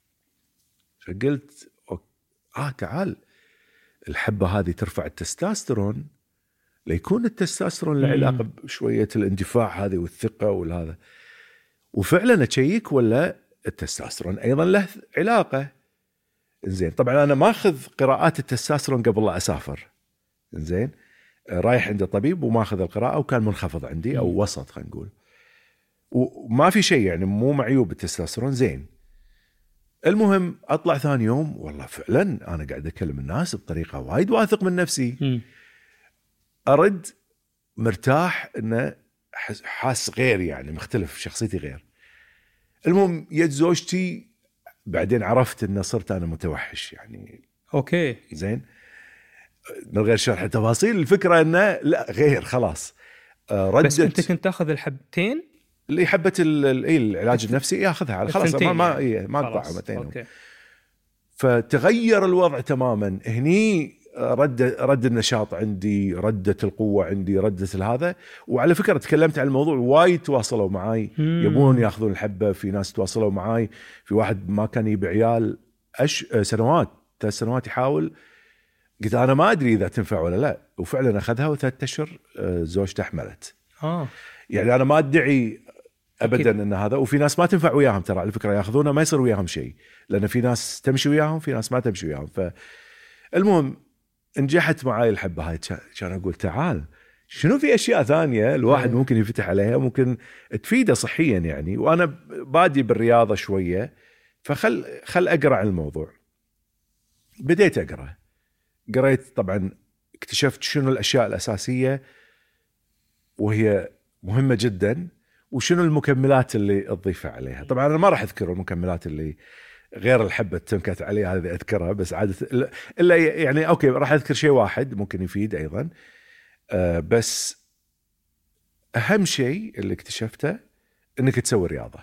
S2: فقلت تعال الحبه هذه ترفع التستوستيرون ليكون التستوستيرون له علاقه بشويه الاندفاع هذه والثقه والهذا. وفعلا اشيك ولا التستوستيرون ايضا له علاقه. زين طبعا انا ماخذ قراءات التستوستيرون قبل لا اسافر. زين رايح عند الطبيب وماخذ القراءه وكان منخفض عندي او وسط خلينا نقول وما في شيء يعني مو معيوب التستوستيرون. زين المهم اطلع ثاني يوم والله فعلا انا قاعد اكلم الناس بطريقه وايد واثق من نفسي. ارد مرتاح انه حاس غير يعني مختلف شخصيتي غير. المهم يد زوجتي بعدين عرفت ان صرت انا متوحش يعني.
S1: اوكي
S2: زين من غير شرح التفاصيل الفكره انه لا غير خلاص. ردت.
S1: بس انت كنت تاخذ الحبتين
S2: اللي حبه العلاج النفسي ياخذها على خلاص ما
S1: يعني.
S2: ما اقطعها متين.
S1: اوكي.
S2: فتغير الوضع تماما هني. رد النشاط عندي ردت القوه عندي ردت هذا. وعلى فكره تكلمت عن الموضوع وايد تواصلوا معاي يبون ياخذون الحبه. في ناس تواصلوا معاي. في واحد ما كان يبي عيال سنوات 3 سنوات يحاول. قلت انا ما ادري اذا تنفع ولا لا وفعلا اخذها و3 اشهر زوجته حملت. يعني انا ما ادعي ابدا ان هذا. وفي ناس ما تنفع وياهم ترى على فكره ياخذونها ما يصير وياهم شيء لان في ناس تمشي وياهم في ناس ما تمشي وياهم. فالمهم نجحت معاي الحبه هاي. كان اقول تعال شنو في اشياء ثانيه الواحد ممكن يفتح عليها ممكن تفيده صحيا يعني. وانا بادي بالرياضه شويه فخل اقرا عن الموضوع. بديت قريت طبعا اكتشفت شنو الاشياء الاساسيه وهي مهمه جدا وشنو المكملات اللي تضيفها عليها. طبعا انا ما راح اذكر المكملات اللي غير الحبه تنكت عليها هذه اذكرها بس عاده الا يعني اوكي راح اذكر شيء واحد ممكن يفيد ايضا. بس اهم شيء اللي اكتشفته انك تسوي رياضه.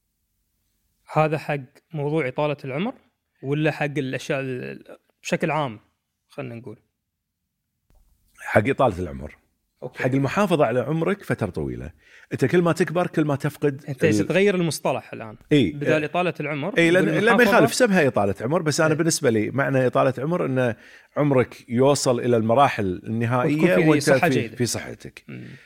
S1: هذا حق موضوع اطاله العمر ولا حق الاشياء بشكل عام خلينا نقول؟
S2: حق اطاله العمر. أوكي. حق المحافظه على عمرك فتره طويله. انت كل ما تكبر كل ما تفقد.
S1: انت تغير المصطلح الان. بدال اطاله العمر
S2: لا ما يخالف اسمها اطاله عمر بس انا بالنسبه لي معنى اطاله عمر ان عمرك يوصل الى المراحل النهائيه وانت في صحتك.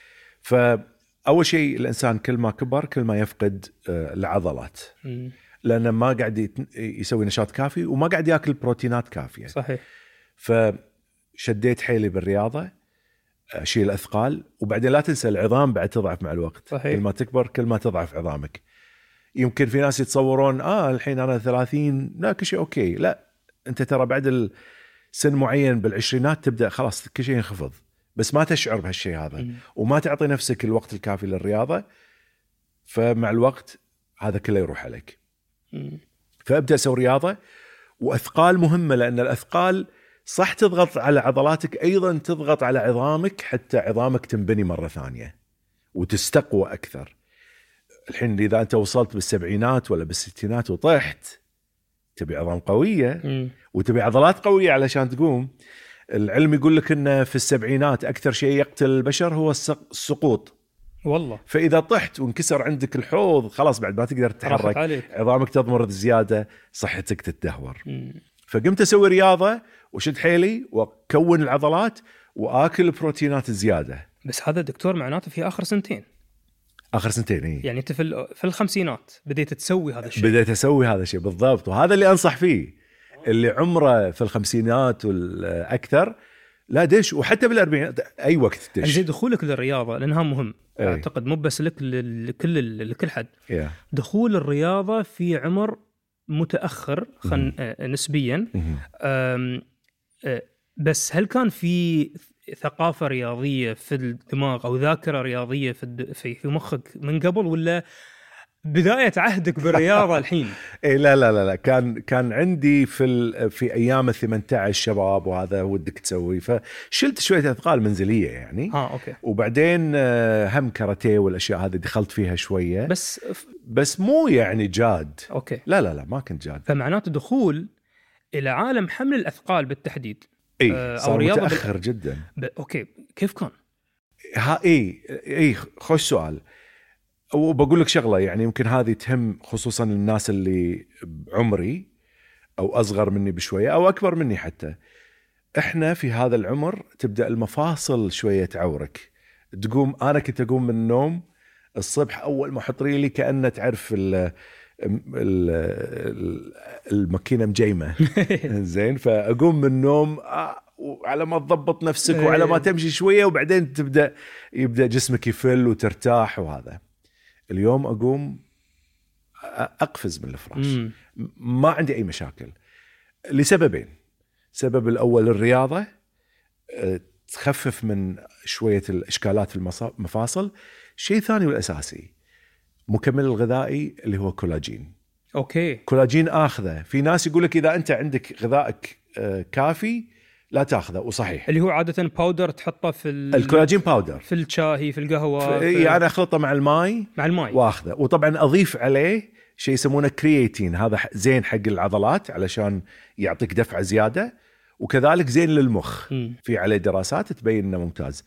S2: فاول شيء الانسان كل ما كبر كل ما يفقد العضلات لانه ما قاعد يسوي نشاط كافي وما قاعد ياكل بروتينات كافيه.
S1: صحيح.
S2: فشديت حيلي بالرياضه اشيل اثقال وبعدين لا تنسى العظام بعد تضعف مع الوقت.
S1: صحيح.
S2: كل ما تكبر كل ما تضعف عظامك. يمكن في ناس يتصورون الحين انا 30 لا كل شيء اوكي. لا انت ترى بعد السن معين بالعشرينات تبدا خلاص كل شيء ينخفض بس ما تشعر بهالشيء هذا وما تعطي نفسك الوقت الكافي للرياضه. فمع الوقت هذا كله يروح عليك. فابدا اسوي رياضه واثقال مهمه لان الاثقال صح تضغط على عضلاتك أيضا تضغط على عظامك حتى عظامك تنبني مرة ثانية وتستقوى أكثر. الحين إذا أنت وصلت بالسبعينات ولا بالستينات وطحت تبي عظام قوية وتبي عضلات قوية علشان تقوم. العلم يقول لك إن في السبعينات أكثر شيء يقتل البشر هو السقوط.
S1: والله.
S2: فإذا طحت وانكسر عندك الحوض خلاص بعد ما تقدر تتحرك عظامك تضمر زيادة صحتك تتدهور. فقمت أسوي رياضة وشد حيلي وكون العضلات وآكل بروتينات زيادة.
S1: بس هذا دكتور معناته في آخر سنتين.
S2: إيه؟
S1: يعني أنت في الخمسينات بديت تسوي هذا الشيء.
S2: بديت أسوي هذا الشيء بالضبط وهذا اللي أنصح فيه. اللي عمره في الخمسينات والأكثر لا دش وحتى بالأربعينات أي وقت دش.
S1: زي دخولك للرياضة لأنها مهم. أعتقد مو بس لك لكل حد. دخول الرياضة في عمر متأخر نسبيا. بس هل كان في ثقافة رياضية في الدماغ أو ذاكرة رياضية في مخك من قبل ولا بداية عهدك بالرياضة الحين.
S2: إيه لا كان عندي في ايام 18 شباب وهذا ودك تسوي، فشلت شويه اثقال منزليه يعني.
S1: اوكي.
S2: وبعدين هم كاراتيه والاشياء هذه دخلت فيها شويه، بس مو يعني جاد.
S1: اوكي.
S2: لا ما كنت جاد.
S1: فمعناته دخول الى عالم حمل الاثقال بالتحديد
S2: او رياضه متاخر جدا.
S1: اوكي، كيف كان؟
S2: خوش سؤال. وبقول لك شغله يعني يمكن هذه تهم خصوصا الناس اللي بعمري او اصغر مني بشويه او اكبر مني حتى. احنا في هذا العمر تبدا المفاصل شويه تعورك، تقوم. انا كنت اقوم من النوم الصبح اول ما احط ريلي كانه تعرف الماكينه مجيمه زين، فاقوم من النوم وعلى ما تضبط نفسك وعلى ما تمشي شويه وبعدين يبدا جسمك يفل وترتاح. وهذا اليوم اقوم اقفز من الفراش ما عندي اي مشاكل لسببين. سبب الاول الرياضه تخفف من شويه الاشكالات في المفاصل. شيء ثاني والاساسي مكمل الغذائي اللي هو كولاجين.
S1: اوكي.
S2: كولاجين اخذه. في ناس يقول لك اذا انت عندك غذائك كافي لا تاخذه، وصحيح.
S1: اللي هو عاده باودر تحطه في
S2: الكولاجين باودر
S1: في الشاي في القهوه
S2: انا اخلطه مع الماء واخذه. وطبعا اضيف عليه شيء يسمونه كرياتين، هذا زين حق العضلات علشان يعطيك دفعه زياده، وكذلك زين للمخ. في عليه دراسات تبين انه ممتاز.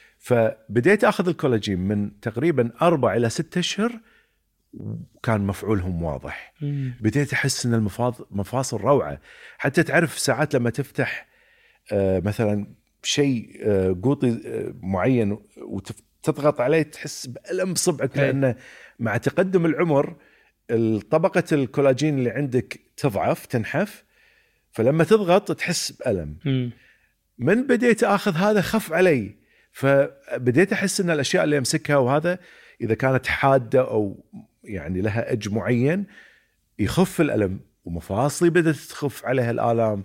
S2: فبديت اخذ الكولاجين من تقريبا 4 إلى 6 أشهر، كان مفعولهم واضح. بديت احس ان المفاصل روعه. حتى تعرف ساعات لما تفتح مثلا شيء قوطي معين وتضغط عليه تحس بألم صبعك، لأنه مع تقدم العمر طبقة الكولاجين اللي عندك تضعف تنحف، فلما تضغط تحس بألم. من بديت أخذ هذا خف علي، فبديت أحس أن الأشياء اللي أمسكها وهذا إذا كانت حادة أو يعني لها أج معين يخف الألم، ومفاصلي بدأت تخف عليها الآلام،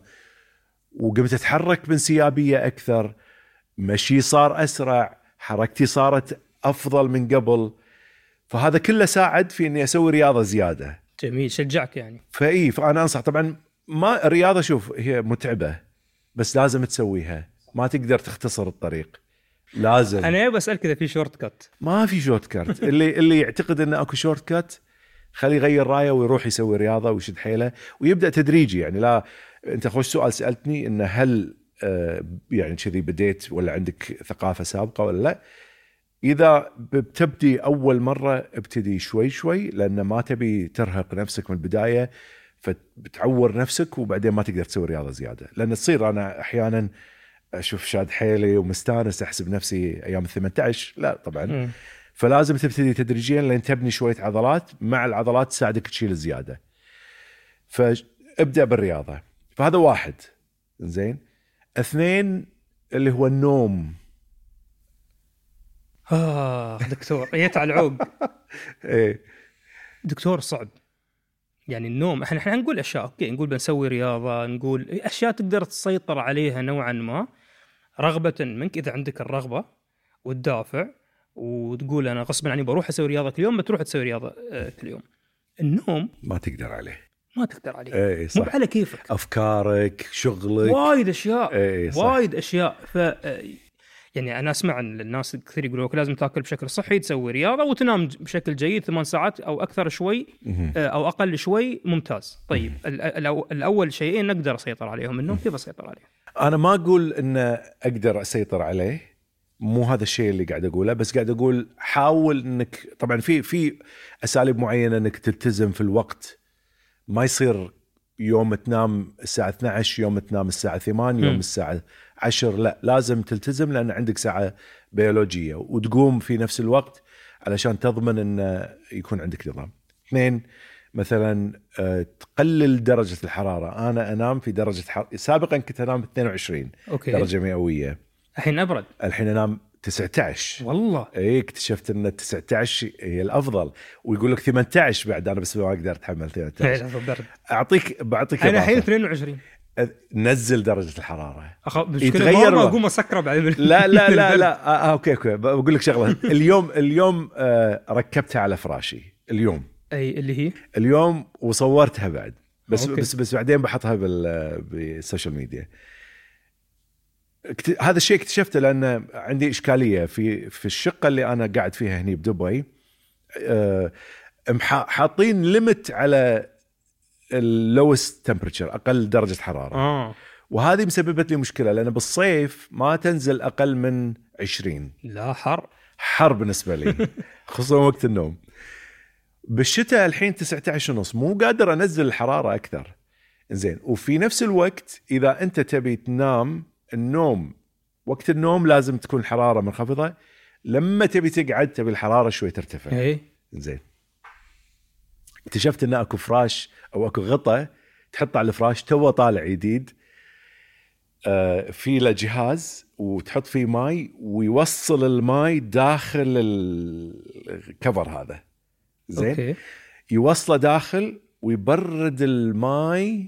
S2: وقمت أتحرك بانسيابية أكثر، مشي صار أسرع، حركتي صارت أفضل من قبل. فهذا كله ساعد في أني أسوي رياضة زيادة.
S1: جميل، شجعك يعني.
S2: فأنا أنصح طبعا. ما الرياضة شوف هي متعبة بس لازم تسويها، ما تقدر تختصر الطريق، لازم.
S1: أنا بسألك إذا في شورت كات.
S2: ما في شورت كات. اللي يعتقد أنه أكو شورت كات خليه يغير رايه ويروح يسوي رياضة ويشد حيله ويبدأ تدريجي. يعني لا، أنت خوش سؤال سألتني إن هل يعني كذي بديت ولا عندك ثقافة سابقة ولا لا. إذا بتبدي أول مرة ابتدي شوي شوي، لأن ما تبي ترهق نفسك من البداية فبتعور نفسك وبعدين ما تقدر تسوي رياضة زيادة. لأن تصير أنا أحيانا أشوف شاد حيلي ومستانس أحسب نفسي أيام 18، لا طبعا. فلازم تبتدي تدريجيا لأن تبني شوية عضلات، مع العضلات تساعدك تشيل الزيادة. فابدأ بالرياضة. فهذا 1 زين. 2 اللي هو النوم.
S1: دكتور جيت على العوق.
S2: إيه
S1: دكتور صعب يعني النوم. احنا نقول اشياء اوكي، نقول بنسوي رياضه، نقول اشياء تقدر تسيطر عليها نوعا ما رغبه منك. اذا عندك الرغبه والدافع وتقول انا غصبا عني بروح اسوي رياضه كل يوم، بتروح تسوي رياضه كل يوم. النوم
S2: ما تقدر عليه.
S1: إيه مو على كيفك،
S2: افكارك، شغلك،
S1: وايد اشياء.
S2: إيه
S1: وايد اشياء. يعني أنا أسمع أن الناس كثير يقولوا لازم تأكل بشكل صحي، تسوي رياضة وتنام بشكل جيد 8 ساعات أو أكثر شوي أو أقل شوي، ممتاز. طيب الأول شيئين نقدر أسيطر عليهم، النوم كيف أسيطر عليه؟
S2: أنا ما أقول أن أقدر أسيطر عليه، مو هذا الشيء اللي قاعد أقوله، بس قاعد أقول حاول أنك طبعا في أساليب معينة أنك تلتزم في الوقت. ما يصير يوم تنام الساعة 12 يوم تنام الساعة 8 يوم الساعة 10، لا لازم تلتزم لأن عندك ساعة بيولوجية، وتقوم في نفس الوقت علشان تضمن أن يكون عندك نظام. 2 مثلا تقلل درجة الحرارة. أنا أنام في درجة حرارة سابقا كنت أنام 22 درجة مئوية،
S1: الحين أبرد،
S2: الحين أنام 19.
S1: والله
S2: ايه اكتشفت ان 19 هي الافضل، ويقول لك 18 بعد. انا بس ما اقدر اتحمل 18. بعطيك
S1: انا الحين 22.
S2: نزل درجه الحراره
S1: يتغير. ما اقوم اسكره بعد.
S2: اوكي بقول لك شغله. اليوم ركبتها على فراشي اليوم
S1: اي اللي هي
S2: اليوم وصورتها بعد بس
S1: أوكي.
S2: بس بعدين بحطها بالسوشيال ميديا. هذا الشيء اكتشفته لأن عندي إشكالية في الشقة اللي أنا قاعد فيها هني بدبي. حاطين ليمت على اللوست تمبرتشر، أقل درجة حرارة. وهذه مسببت لي مشكلة لأن بالصيف ما تنزل أقل من 20.
S1: لا حر
S2: بالنسبة لي خصوصا وقت النوم. بالشتاء الحين 19.5 مو قادر أنزل الحرارة أكثر. إنزين، وفي نفس الوقت إذا أنت تبي تنام النوم وقت النوم لازم تكون الحرارة منخفضة، لما تبي تقعد تبي الحرارة شوي ترتفع. إنزين، اكتشفت إن أكو فراش أو أكو غطاء تحط على الفراش تو طالع جديد، في له جهاز وتحط فيه ماي ويوصل الماي داخل الكفر هذا. زين
S1: أوكي.
S2: يوصله داخل ويبرد الماي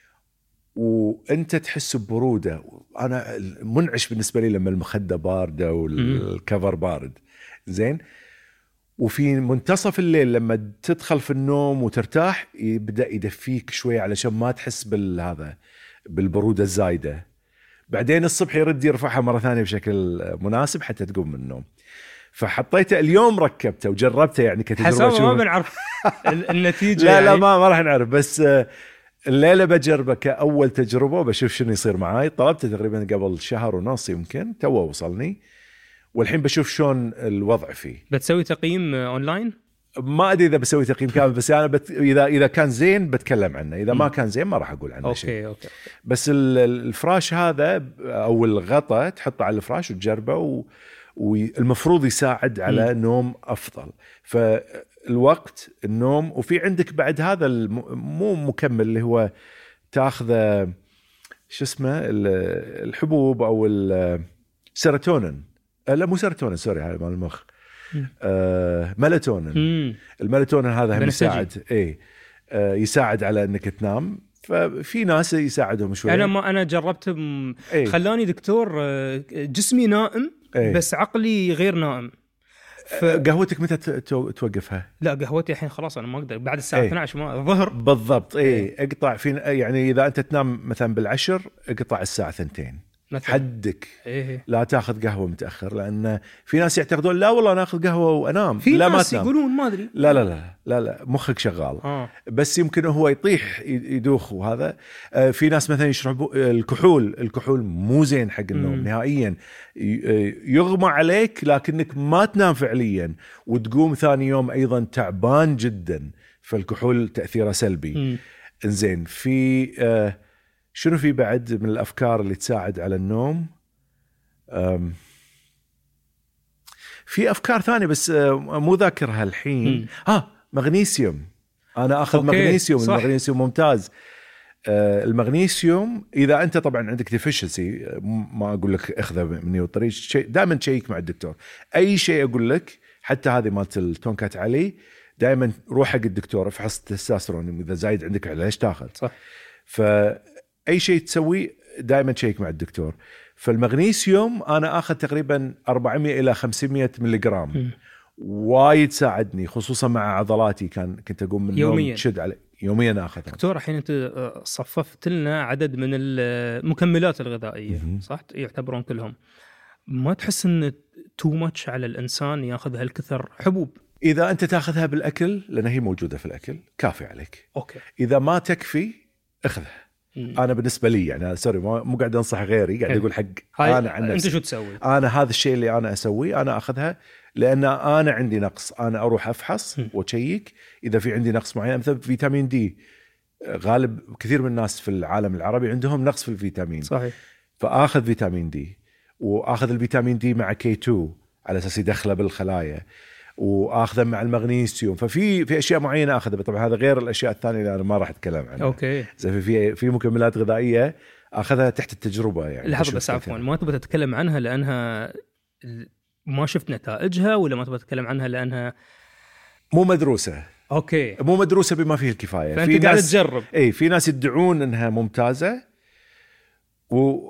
S2: وانت تحس ببروده. انا منعش بالنسبه لي لما المخده بارده والكفر بارد. زين، وفي منتصف الليل لما تدخل في النوم وترتاح يبدا يدفيك شوي علشان ما تحس بالبروده الزايده. بعدين الصبح يرد يرفعها مره ثانيه بشكل مناسب حتى تقوم من النوم. فحطيته اليوم، ركبته وجربته يعني كتجربه.
S1: حسب ما بنعرف النتيجه.
S2: لا
S1: يعني.
S2: لا ما راح نعرف، بس الليله بجربه كاول تجربه وبشوف شنو يصير معاي. طلبته تقريبا قبل شهر ونص يمكن، توه وصلني، والحين بشوف شلون الوضع فيه.
S1: بتسوي تقييم اونلاين؟
S2: ما ادري اذا بسوي تقييم كامل، بس انا اذا كان زين بتكلم عنه، اذا ما كان زين ما راح اقول عنه شيء.
S1: اوكي.
S2: بس الفراش هذا او الغطاء تحطه على الفراش وتجربه والمفروض يساعد على نوم افضل. فالوقت النوم، وفي عندك بعد هذا مو مكمل اللي هو تاخذه شو اسمه الحبوب او السيروتونين. لا مو سيروتونين، سوري، هذا مال المخ. ميلاتونين. الميلاتونين هذا هم يساعد يساعد على انك تنام. ففي ناس يساعدهم شوي.
S1: انا جربت خلاني دكتور جسمي نائم بس عقلي غير نائم.
S2: قهوتك متى توقفها؟
S1: لا قهوتي الحين خلاص انا ما اقدر بعد الساعه 12 ما الظهر
S2: بالضبط. اقطع في يعني اذا انت تنام مثلا بالعشر اقطع الساعه 2 مثلا. حدك. لا تاخذ قهوه متاخر، لان في ناس يعتقدون لا والله ناخذ قهوه وانام.
S1: في
S2: لا
S1: ناس
S2: ما تنام.
S1: يقولون ما ادري.
S2: لا لا لا لا لا مخك شغال. بس يمكن هو يطيح يدوخ. وهذا في ناس مثلا يشربوا الكحول مو زين حق النوم نهائيا. يغمى عليك لكنك ما تنام فعليا، وتقوم ثاني يوم ايضا تعبان جدا. فالكحول تاثيره سلبي. انزين، في شنو في بعد من الأفكار اللي تساعد على النوم؟ في أفكار ثانية بس مو ذاكرها الحين. مغنيسيوم. أنا أخذ مغنيسيوم. المغنيسيوم ممتاز. المغنيسيوم إذا أنت طبعا عندك ديفيشنسي، ما أقول لك أخذه مني والطريق، دائما تشيك مع الدكتور. أي شيء أقول لك، حتى هذه مالت التونكات علي، دائما روح حق الدكتور افحص التستوستيرون إذا زايد عندك ليش تاخذ.
S1: صح.
S2: أي شيء تسوي دائما تشيك مع الدكتور. فالمغنيسيوم أنا أخذ تقريبا 400 إلى 500 ملغرام. وايد ساعدني خصوصا مع عضلاتي. كنت أقوم من النوم تشد علي يوميا أخذها.
S1: دكتور الحين أنت صففت لنا عدد من المكملات الغذائية صح؟ يعتبرون كلهم. ما تحس إن تو ماتش على الإنسان يأخذ هالكثر حبوب؟
S2: إذا أنت تأخذها بالأكل لأن هي موجودة في الأكل كافي عليك.
S1: أوكي.
S2: إذا ما تكفي اخذها. انا بالنسبه لي يعني سوري مو قاعد انصح غيري، قاعد اقول حق انا عن نفسي.
S1: انت شو تسوي؟
S2: انا هذا الشيء اللي انا اسويه، انا اخذها لان انا عندي نقص. انا اروح افحص واشيك اذا في عندي نقص معين. مثلا فيتامين دي، غالب كثير من الناس في العالم العربي عندهم نقص في الفيتامين.
S1: صحيح.
S2: فاخذ فيتامين دي، واخذ الفيتامين دي مع K2 على اساس يدخله بالخلايا، واخذه مع المغنيسيوم. ففي اشياء معينه اخذها. طبعا هذا غير الاشياء الثانيه اللي انا ما راح اتكلم عنها.
S1: اوكي.
S2: زي في مكملات غذائيه اخذها تحت التجربه يعني.
S1: لحظه بس عفوا، ما تبغى تتكلم عنها لانها ما شفت نتائجها، ولا ما تبغى تتكلم عنها لانها
S2: مو مدروسه؟
S1: اوكي،
S2: مو مدروسه بما فيه الكفايه.
S1: في ناس تجرب.
S2: في ناس يدعون انها ممتازه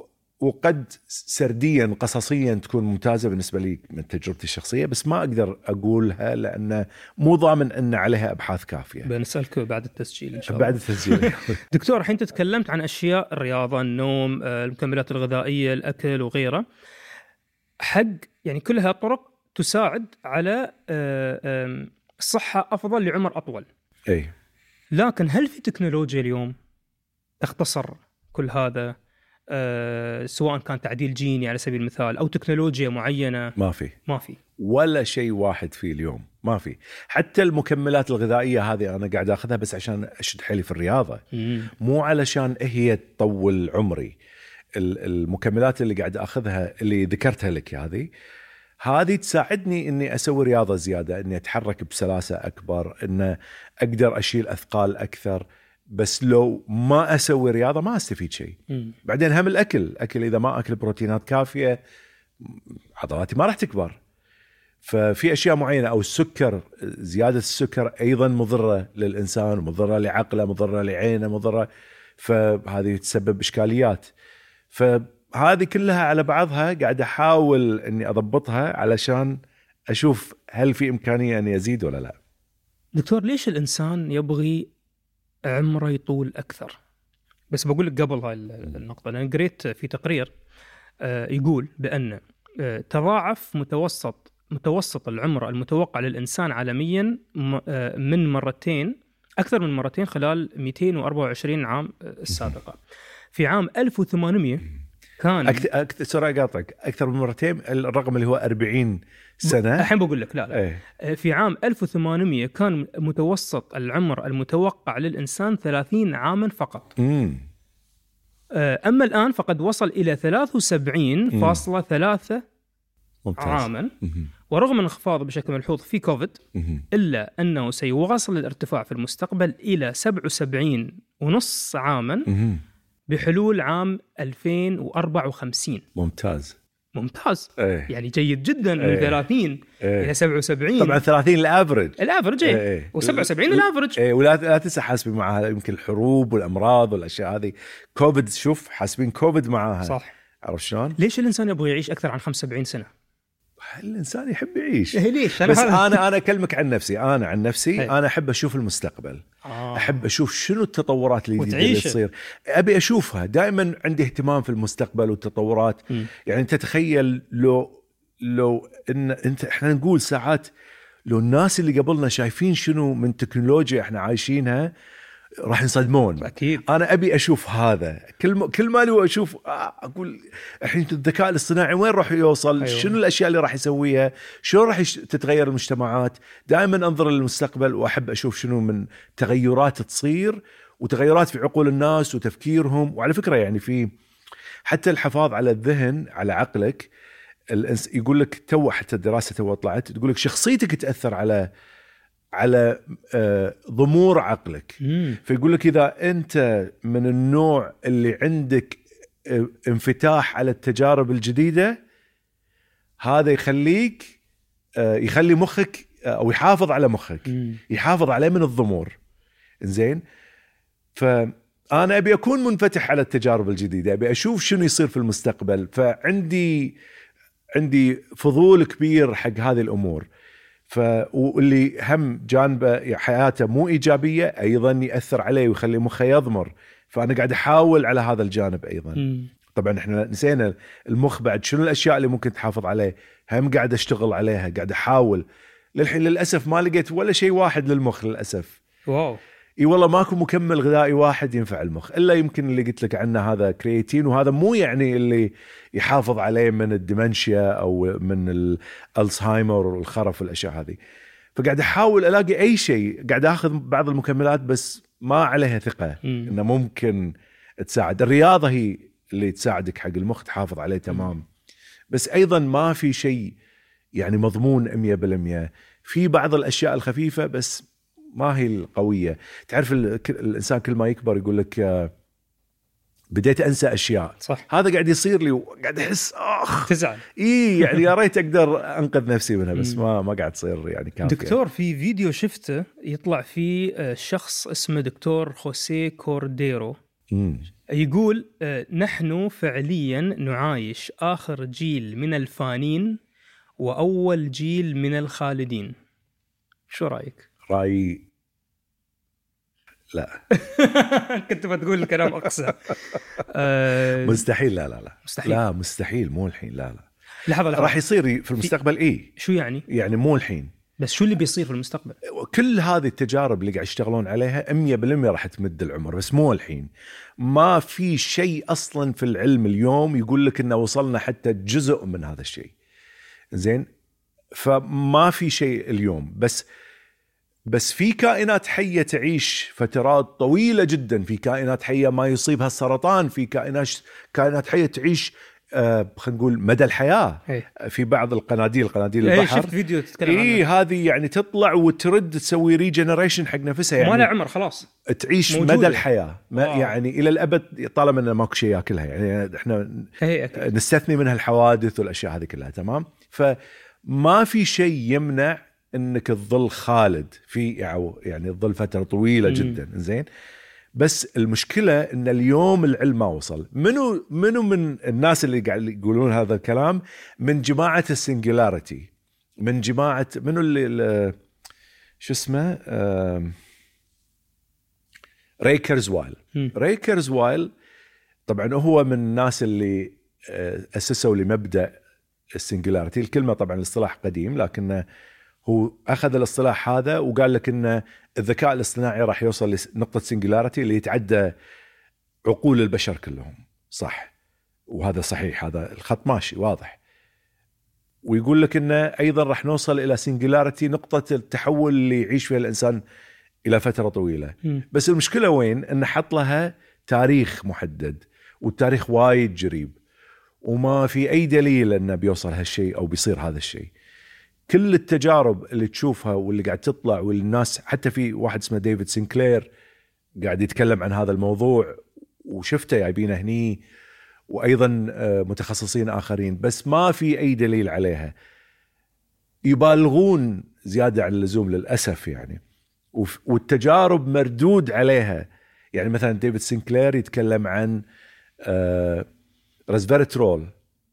S2: وقد سرديا قصصيا تكون ممتازة بالنسبة لي من تجربتي الشخصية، بس ما أقدر أقولها لأن مو ضامن أن عليها أبحاث كافية.
S1: بنسألك بعد التسجيل إن شاء الله.
S2: بعد التسجيل.
S1: دكتور، الحين تتكلمت عن أشياء: الرياضة، النوم، المكملات الغذائية، الأكل وغيره، حق يعني كلها طرق تساعد على الصحة أفضل لعمر أطول.
S2: أي.
S1: لكن هل في تكنولوجيا اليوم تختصر كل هذا؟ سواء كان تعديل جيني على سبيل المثال أو تكنولوجيا معينة.
S2: ما في ولا شيء واحد فيه اليوم، ما في. حتى المكملات الغذائية هذه أنا قاعد أخذها بس عشان أشد حيلي في الرياضة، مو علشان هي تطول عمري. المكملات اللي قاعد أخذها اللي ذكرتها لك هذه تساعدني إني أسوي رياضة زيادة، إني أتحرك بسلاسة أكبر، إن أقدر أشيل أثقال أكثر. بس لو ما أسوي رياضة ما أستفيد شيء. بعدين هم الأكل إذا ما أكل بروتينات كافية عضلاتي ما راح تكبر. ففي أشياء معينة، أو السكر، زيادة السكر أيضا مضرة للإنسان، مضرة لعقله، مضرة لعينه، مضرة، فهذه تسبب إشكاليات. فهذه كلها على بعضها قاعد أحاول أني أضبطها علشان أشوف هل في إمكانية أن يزيد ولا لا.
S1: دكتور، ليش الإنسان يبغي عمره يطول أكثر؟ بس بقول لك قبل هاي النقطة، أنا قريت في تقرير يقول بأن تضاعف متوسط العمر المتوقع للإنسان عالميا من مرتين، أكثر من مرتين خلال 224 عام السابقة. في عام 1800 كان
S2: سوري قاطعك، أكثر من مرتين، الرقم اللي هو 40 سنة.
S1: الحين بقول لك لا. في عام 1800 كان متوسط العمر المتوقع للإنسان 30 عاما فقط. أما الآن فقد وصل إلى 73.3 عاما. ورغم انخفاضه بشكل ملحوظ في كوفيد، إلا أنه سيواصل الارتفاع في المستقبل إلى 77.5 عاما بحلول عام 2054.
S2: ممتاز.
S1: يعني جيد جدا. من 30 إلى 77.
S2: طبعا 30 الافرج
S1: و77 الافرج.
S2: ولا تنسى حاسبين معها يمكن الحروب والامراض والاشياء هذه. كوفيد، شوف حاسبين كوفيد معها.
S1: صح.
S2: عرفت شلون؟
S1: ليش الانسان يبغى يعيش اكثر عن 75 سنه؟
S2: الانسان يحب يعيش.
S1: ليش؟
S2: بس انا اكلمك عن نفسي. انا احب اشوف المستقبل. احب اشوف شنو التطورات الجديده اللي تصير، ابي اشوفها. دائما عندي اهتمام في المستقبل والتطورات. يعني انت تخيل لو ان احنا نقول ساعات لو الناس اللي قبلنا شايفين شنو من تكنولوجيا احنا عايشينها راح ينصدمون.
S1: أكيد.
S2: أنا أبي أشوف هذا. كل ما لي أشوف أقول الحين الذكاء الاصطناعي وين راح يوصل. أيوة. شنو الأشياء اللي راح يسويها، شلون راح تتغير المجتمعات. دائما أنظر للمستقبل وأحب أشوف شنو من تغيرات تصير، وتغيرات في عقول الناس وتفكيرهم. وعلى فكرة يعني في حتى الحفاظ على الذهن، على عقلك. يقول لك حتى الدراسة طلعت تقول لك شخصيتك تأثر على ضمور عقلك. فيقول لك إذا أنت من النوع اللي عندك انفتاح على التجارب الجديدة، هذا يخلي مخك أو يحافظ على مخك، يحافظ عليه من الضمور. إنزين، فأنا أبي أكون منفتح على التجارب الجديدة، أبي أشوف شنو يصير في المستقبل. فعندي فضول كبير حق هذه الأمور. واللي هم جانبه حياته مو إيجابية أيضا يأثر عليه ويخلي مخه يضمر. فأنا قاعد أحاول على هذا الجانب أيضا. طبعا إحنا نسينا المخ بعد، شنو الأشياء اللي ممكن تحافظ عليه، هم قاعد أشتغل عليها، قاعد أحاول. للحين للأسف ما لقيت ولا شيء واحد للمخ للأسف.
S1: واو.
S2: اي والله ماكو مكمل غذائي واحد ينفع المخ، الا يمكن اللي قلت لك عنه هذا كرياتين. وهذا مو يعني اللي يحافظ عليه من الدمنشيا او من الالزهايمر والخرف والاشياء هذه. فقاعد احاول الاقي اي شيء، قاعد اخذ بعض المكملات بس ما عليها ثقه انه ممكن تساعد. الرياضه هي اللي تساعدك حق المخ تحافظ عليه تمام. بس ايضا ما في شيء يعني مضمون 100%. في بعض الاشياء الخفيفه بس ما هي القوية. تعرف الإنسان كل ما يكبر يقول لك بديت أنسى أشياء.
S1: صح.
S2: هذا قاعد يصير لي وقاعد أحس
S1: تزعل.
S2: يعني يا ريت أقدر أنقذ نفسي منها، بس ما قاعد تصير يعني كافية.
S1: دكتور، في فيديو شفته يطلع فيه شخص اسمه دكتور خوسيه كورديرو، يقول نحن فعليا نعايش آخر جيل من الفانين وأول جيل من الخالدين. شو رأيك؟
S2: رأيي لا.
S1: كنت بتقول الكلام أقصى.
S2: مستحيل. لا
S1: مستحيل.
S2: لا مستحيل، مو الحين. لا
S1: لحظة.
S2: راح يصير في المستقبل. إيه
S1: شو يعني
S2: مو الحين،
S1: بس شو اللي بيصير في المستقبل؟
S2: كل هذه التجارب اللي قاعد يشتغلون عليها 100% راح تمد العمر، بس مو الحين. ما في شيء أصلا في العلم اليوم يقول لك إنه وصلنا حتى جزء من هذا الشيء. زين، فما في شيء اليوم. بس في كائنات حية تعيش فترات طويلة جدا، في كائنات حية ما يصيبها السرطان، في كائنات حية تعيش خلينا نقول مدى الحياة. في بعض القناديل البحر.
S1: شفت فيديو تتكلم عنه.
S2: هذه يعني تطلع وترد تسوي ريجنريشن حق نفسها، يعني
S1: ما لها عمر خلاص،
S2: تعيش موجودة. مدى الحياة يعني إلى الأبد، طالما إنه ماكو شيء ياكلها. يعني إحنا نستثني منها الحوادث والأشياء هذه كلها. تمام. فما في شيء يمنع انك تظل خالد في يعني تظل فتره طويله جدا. زين، بس المشكله ان اليوم العلم ما وصل. منو من الناس اللي قاعد يقولون هذا الكلام؟ من جماعه السنجولاريتي، من جماعه منو اللي شو اسمه راي كيرزوايل. راي كيرزوايل طبعا هو من الناس اللي اسسوا لمبدا السنجولاريتي. الكلمه طبعا الاصطلاح قديم، لكنه هو أخذ الاصطلاح هذا وقال لك إن الذكاء الاصطناعي راح يوصل لنقطة سنجولاريتي اللي يتعدى عقول البشر كلهم. صح، وهذا صحيح، هذا الخط ماشي واضح. ويقول لك إن أيضا راح نوصل إلى سنجولاريتي، نقطة التحول اللي يعيش فيها الإنسان إلى فترة طويلة. بس المشكلة وين؟ إن حط لها تاريخ محدد، والتاريخ وايد جريب، وما في أي دليل إنه بيوصل هالشيء أو بيصير هذا الشيء. كل التجارب اللي تشوفها واللي قاعد تطلع، والناس حتى في واحد اسمه ديفيد سينكلير قاعد يتكلم عن هذا الموضوع وشفته جايبينه هني، وأيضا متخصصين آخرين، بس ما في أي دليل عليها. يبالغون زيادة عن اللزوم للأسف يعني، والتجارب مردود عليها. يعني مثلا ديفيد سينكلير يتكلم عن رزفيرترول.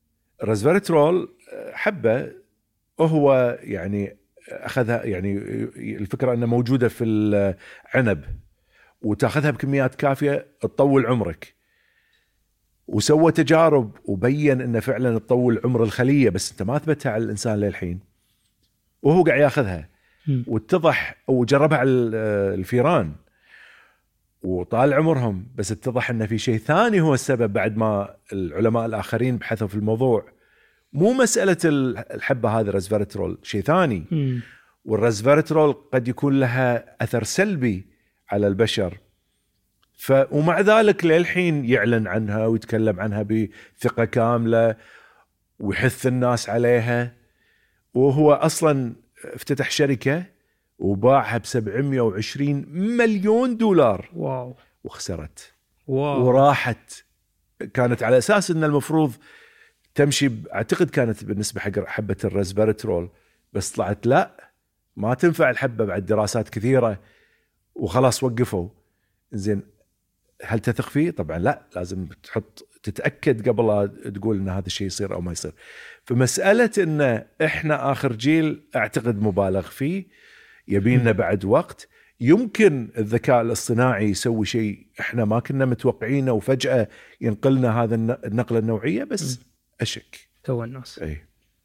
S2: حبة وهو يعني أخذها، يعني الفكرة أنها موجودة في العنب وتأخذها بكميات كافية تطول عمرك، وسوى تجارب وبين أنه فعلا تطول عمر الخلية، بس أنت ما أثبتها على الإنسان للحين، وهو قاعد يأخذها واتضح، وجربها على الفيران وطال عمرهم، بس اتضح أنه في شيء ثاني هو السبب بعد ما العلماء الآخرين بحثوا في الموضوع. مو مسألة الحبة هذه رزفيرترول، شيء ثاني. والرزفيرترول قد يكون لها أثر سلبي على البشر، ومع ذلك للحين يعلن عنها ويتكلم عنها بثقة كاملة ويحث الناس عليها. وهو أصلا افتتح شركة وباعها ب$720 مليون.
S1: واو.
S2: وخسرت.
S1: واو.
S2: وراحت، كانت على أساس أن المفروض تمشي، أعتقد كانت بالنسبة حق حبة الرزفيرترول، بس طلعت لا، ما تنفع الحبة بعد دراسات كثيرة، وخلاص وقفوا. زين، هل تثق فيه؟ طبعا لا، لازم تتأكد قبل لا تقول إن هذا الشيء يصير أو ما يصير. فمسألة إن إحنا آخر جيل أعتقد مبالغ فيه، يبينا بعد وقت. يمكن الذكاء الاصطناعي يسوي شيء إحنا ما كنا متوقعينه وفجأة ينقلنا هذا النقلة النوعية، بس أشك
S1: تو الناس.
S2: أي.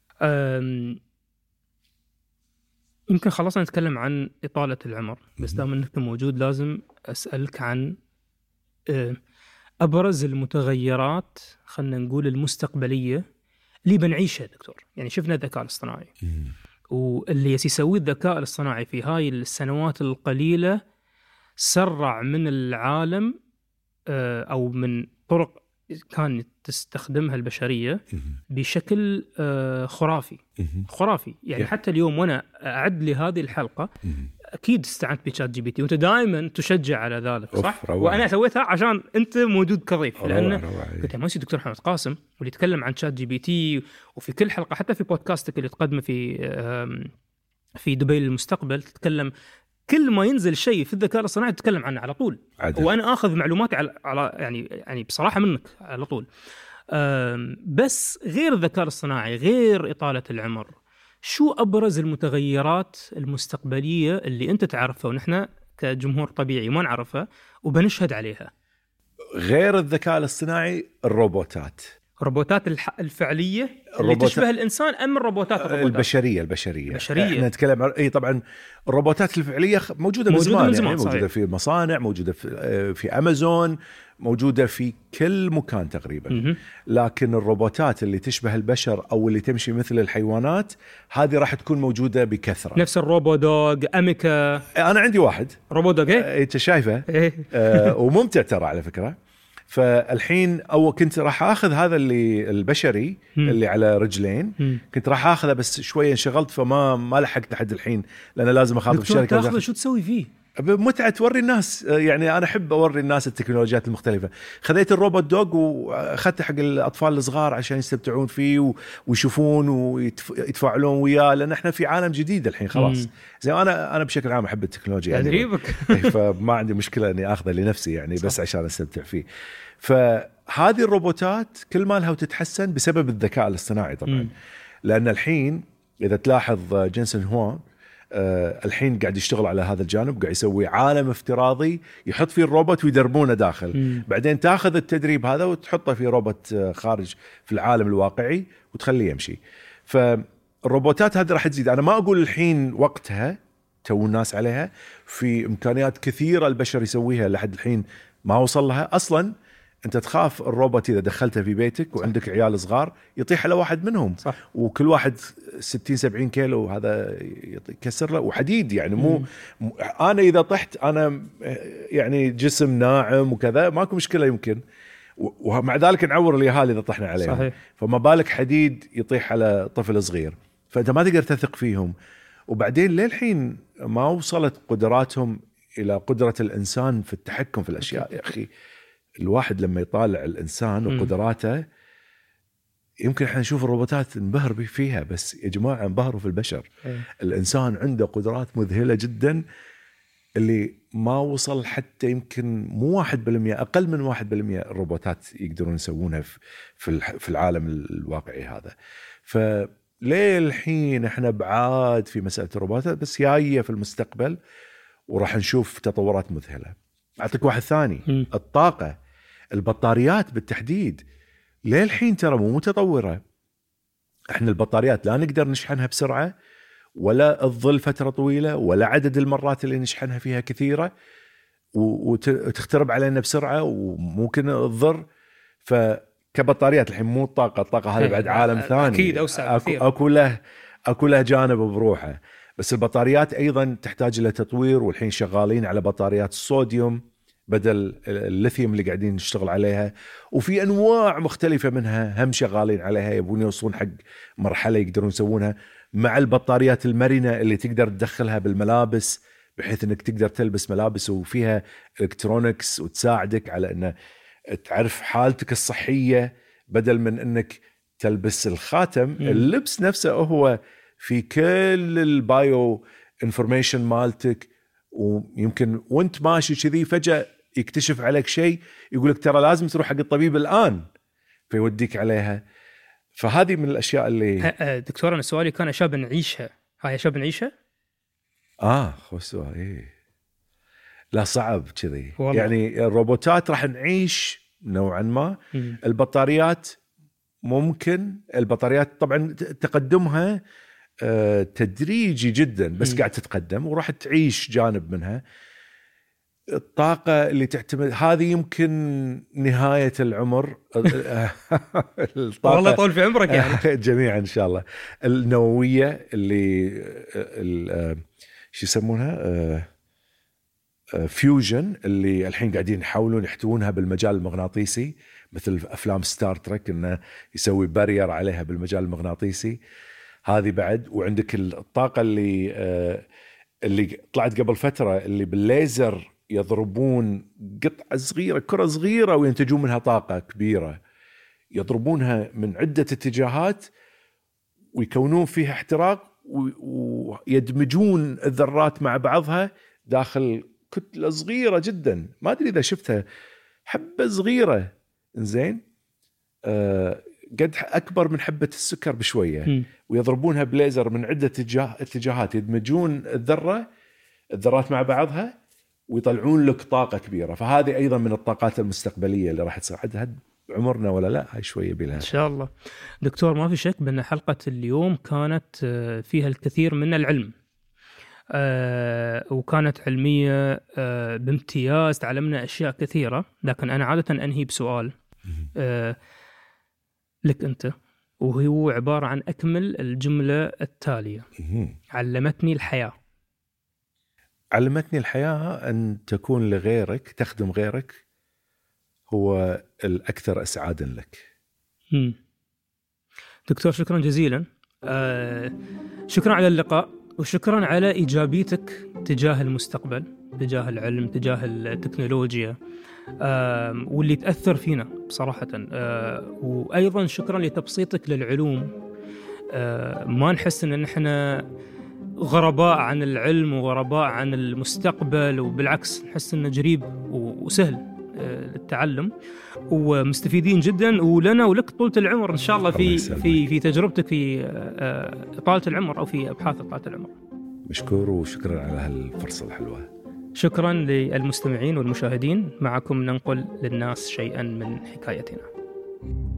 S1: يمكن خلصنا نتكلم عن إطالة العمر، بس دام أنك موجود لازم أسألك عن أبرز المتغيرات، خلنا نقول المستقبلية اللي بنعيشها دكتور. يعني شفنا الذكاء الاصطناعي واللي يسويه الذكاء الاصطناعي في هاي السنوات القليلة سرع من العالم أو من طرق كانت تستخدمها البشرية بشكل خرافي يعني. حتى اليوم وأنا أعد لهذه الحلقة أكيد استعنت بشات جي بي تي، وأنت دائما تشجع على ذلك صح؟ وأنا سويتها عشان أنت موجود كضيف، لأن كنت ماشي دكتور محمد قاسم واللي يتكلم عن شات جي بي تي، وفي كل حلقة حتى في بودكاستك اللي تقدمه في دبي للمستقبل تتكلم كل ما ينزل شيء في الذكاء الاصطناعي تتكلم عنه على طول.
S2: عدل.
S1: وانا اخذ معلوماتي على يعني بصراحه منك على طول. بس غير الذكاء الاصطناعي، غير اطاله العمر، شو ابرز المتغيرات المستقبليه اللي انت تعرفها ونحن كجمهور طبيعي ما نعرفها وبنشهد عليها؟
S2: غير الذكاء الاصطناعي، الروبوتات
S1: الفعليه اللي تشبه الانسان، ام الروبوتات
S2: البشريه. احنا نتكلم عن طبعا الروبوتات الفعليه موجوده من زمان، يعني موجوده في المصانع، موجوده في امازون، موجوده في كل مكان تقريبا. لكن الروبوتات اللي تشبه البشر او اللي تمشي مثل الحيوانات، هذه راح تكون موجوده بكثره.
S1: نفس الروبودوغ، اميكا.
S2: انا عندي واحد
S1: روبودوغ،
S2: انت شايفه؟ وممتع ترى على فكره. فالحين كنت راح اخذ هذا اللي البشري اللي على رجلين، كنت راح اخذه بس شويه انشغلت فما لحقت لحد الحين، لان لازم اخاطب الشركه.
S1: تاخذه شو تسوي فيه؟
S2: بمتعه توري الناس، يعني انا احب اوري الناس التكنولوجيات المختلفه. خذيت الروبوت دوغ واخذته حق الاطفال الصغار عشان يستمتعون فيه ويشوفون ويتفاعلون وياه، لان احنا في عالم جديد الحين خلاص. زي انا بشكل عام احب التكنولوجيا
S1: يعني
S2: فما عندي مشكله اني اخذه لنفسي يعني، بس عشان استمتع فيه. فهذه الروبوتات كل ما لها وتتحسن بسبب الذكاء الاصطناعي طبعا. لان الحين اذا تلاحظ جينسون هوان الحين قاعد يشتغل على هذا الجانب، قاعد يسوي عالم افتراضي يحط فيه الروبوت ويدربونه داخل. بعدين تاخذ التدريب هذا وتحطه في روبوت خارج في العالم الواقعي وتخليه يمشي. فالروبوتات هذه راح تزيد. انا ما اقول الحين وقتها تو الناس عليها، في امكانيات كثيره البشر يسويها لحد الحين ما وصل لها اصلا. انت تخاف الروبوت اذا دخلته في بيتك وعندك عيال صغار يطيح على واحد منهم.
S1: صح.
S2: وكل واحد 60-70 كيلو، هذا يكسر له، وحديد يعني. مو انا اذا طحت انا يعني جسم ناعم وكذا ماكو مشكله يمكن، ومع ذلك نعور الاهالي اذا طحنا عليهم.
S1: صحيح.
S2: فما بالك حديد يطيح على طفل صغير، فانت ما تقدر تثق فيهم. وبعدين للحين ما وصلت قدراتهم الى قدره الانسان في التحكم في الاشياء. يا اخي الواحد لما يطالع الإنسان وقدراته، يمكن احنا نشوف الروبوتات نبهر فيها، بس يا جماعة انبهروا في البشر. الإنسان عنده قدرات مذهلة جدا، اللي ما وصل حتى يمكن مو 1%، أقل من 1% الروبوتات يقدرون يسوونها في العالم الواقعي هذا. فليه الحين احنا بعاد في مسألة الروبوتات، بس جاية في المستقبل وراح نشوف تطورات مذهلة. أعطيك واحد ثاني، الطاقة، البطاريات بالتحديد للحين ترى مو متطورة. احنا البطاريات لا نقدر نشحنها بسرعة، ولا تظل فترة طويلة، ولا عدد المرات اللي نشحنها فيها كثيرة، وتخترب علينا بسرعة وممكن تضر. فكبطاريات الحين مو الطاقة هذا بعد عالم ثاني
S1: أكيد أوسع كثير.
S2: أكو له جانب بروحه. بس البطاريات أيضا تحتاج إلى تطوير، والحين شغالين على بطاريات الصوديوم بدل الليثيوم اللي قاعدين نشتغل عليها، وفي أنواع مختلفة منها هم شغالين عليها، يبون يوصلون حق مرحلة يقدرون يسوونها مع البطاريات المرنة اللي تقدر تدخلها بالملابس، بحيث أنك تقدر تلبس ملابس وفيها إلكترونيكس وتساعدك على أن تعرف حالتك الصحية، بدل من أنك تلبس الخاتم. اللبس نفسه هو في كل البايو انفورميشن مالتك، ويمكن وانت ماشي كذي فجأة يكتشف عليك شيء يقولك ترى لازم تروح حق الطبيب الآن، فيوديك عليها. فهذه من الأشياء اللي
S1: دكتور أنا سؤالي كان أشاب نعيشها، هاي أشاب نعيشها؟
S2: خوش سؤال. إيه لا صعب كذي يعني. الروبوتات راح نعيش نوعا ما. البطاريات ممكن، البطاريات طبعا تقدمها تدريجي جدا، بس قاعد تتقدم وراح تعيش جانب منها. الطاقة اللي تعتمد هذه يمكن نهاية العمر.
S1: والله يطول في عمرك يعني.
S2: جميعا إن شاء الله. النووية اللي شو يسمونها فيوجن، اللي الحين قاعدين يحاولون يحتوونها بالمجال المغناطيسي، مثل أفلام ستار تريك إنه يسوي بارير عليها بالمجال المغناطيسي. هذه بعد. وعندك الطاقة اللي طلعت قبل فترة، اللي بالليزر يضربون قطعة صغيرة، كرة صغيرة، وينتجون منها طاقة كبيرة، يضربونها من عدة اتجاهات ويكونون فيها احتراق، ويدمجون الذرات مع بعضها داخل كتلة صغيرة جدا، ما أدري إذا شفتها، حبة صغيرة إنزين قد أكبر من حبة السكر بشوية، ويضربونها بليزر من عدة اتجاهات، يدمجون الذرات مع بعضها ويطلعون لك طاقة كبيرة. فهذه أيضا من الطاقات المستقبلية اللي راح تصعدها عمرنا ولا لا، هاي شوية بلها إن
S1: شاء الله. دكتور، ما في شك بأن حلقة اليوم كانت فيها الكثير من العلم، وكانت علمية بامتياز، تعلمنا أشياء كثيرة. لكن أنا عادة أنهي بسؤال لك أنت، وهو عبارة عن أكمل الجملة التالية: علمتني الحياة.
S2: علمتني الحياة أن تكون لغيرك، تخدم غيرك، هو الأكثر إسعادا لك.
S1: دكتور، شكرا جزيلا. شكرا على اللقاء، وشكرا على إيجابيتك تجاه المستقبل، تجاه العلم، تجاه التكنولوجيا، واللي تأثر فينا بصراحة. وأيضا شكرا لتبسيطك للعلوم. ما نحس أن نحن غرباء عن العلم وغرباء عن المستقبل، وبالعكس نحس أنه جريب وسهل التعلم، ومستفيدين جدا. ولنا ولك طولة العمر إن شاء الله في تجربتك في إطالة العمر أو في أبحاث إطالة العمر.
S2: مشكور، وشكرا على هالفرصة الحلوة.
S1: شكرا للمستمعين والمشاهدين. معكم ننقل للناس شيئا من حكايتنا.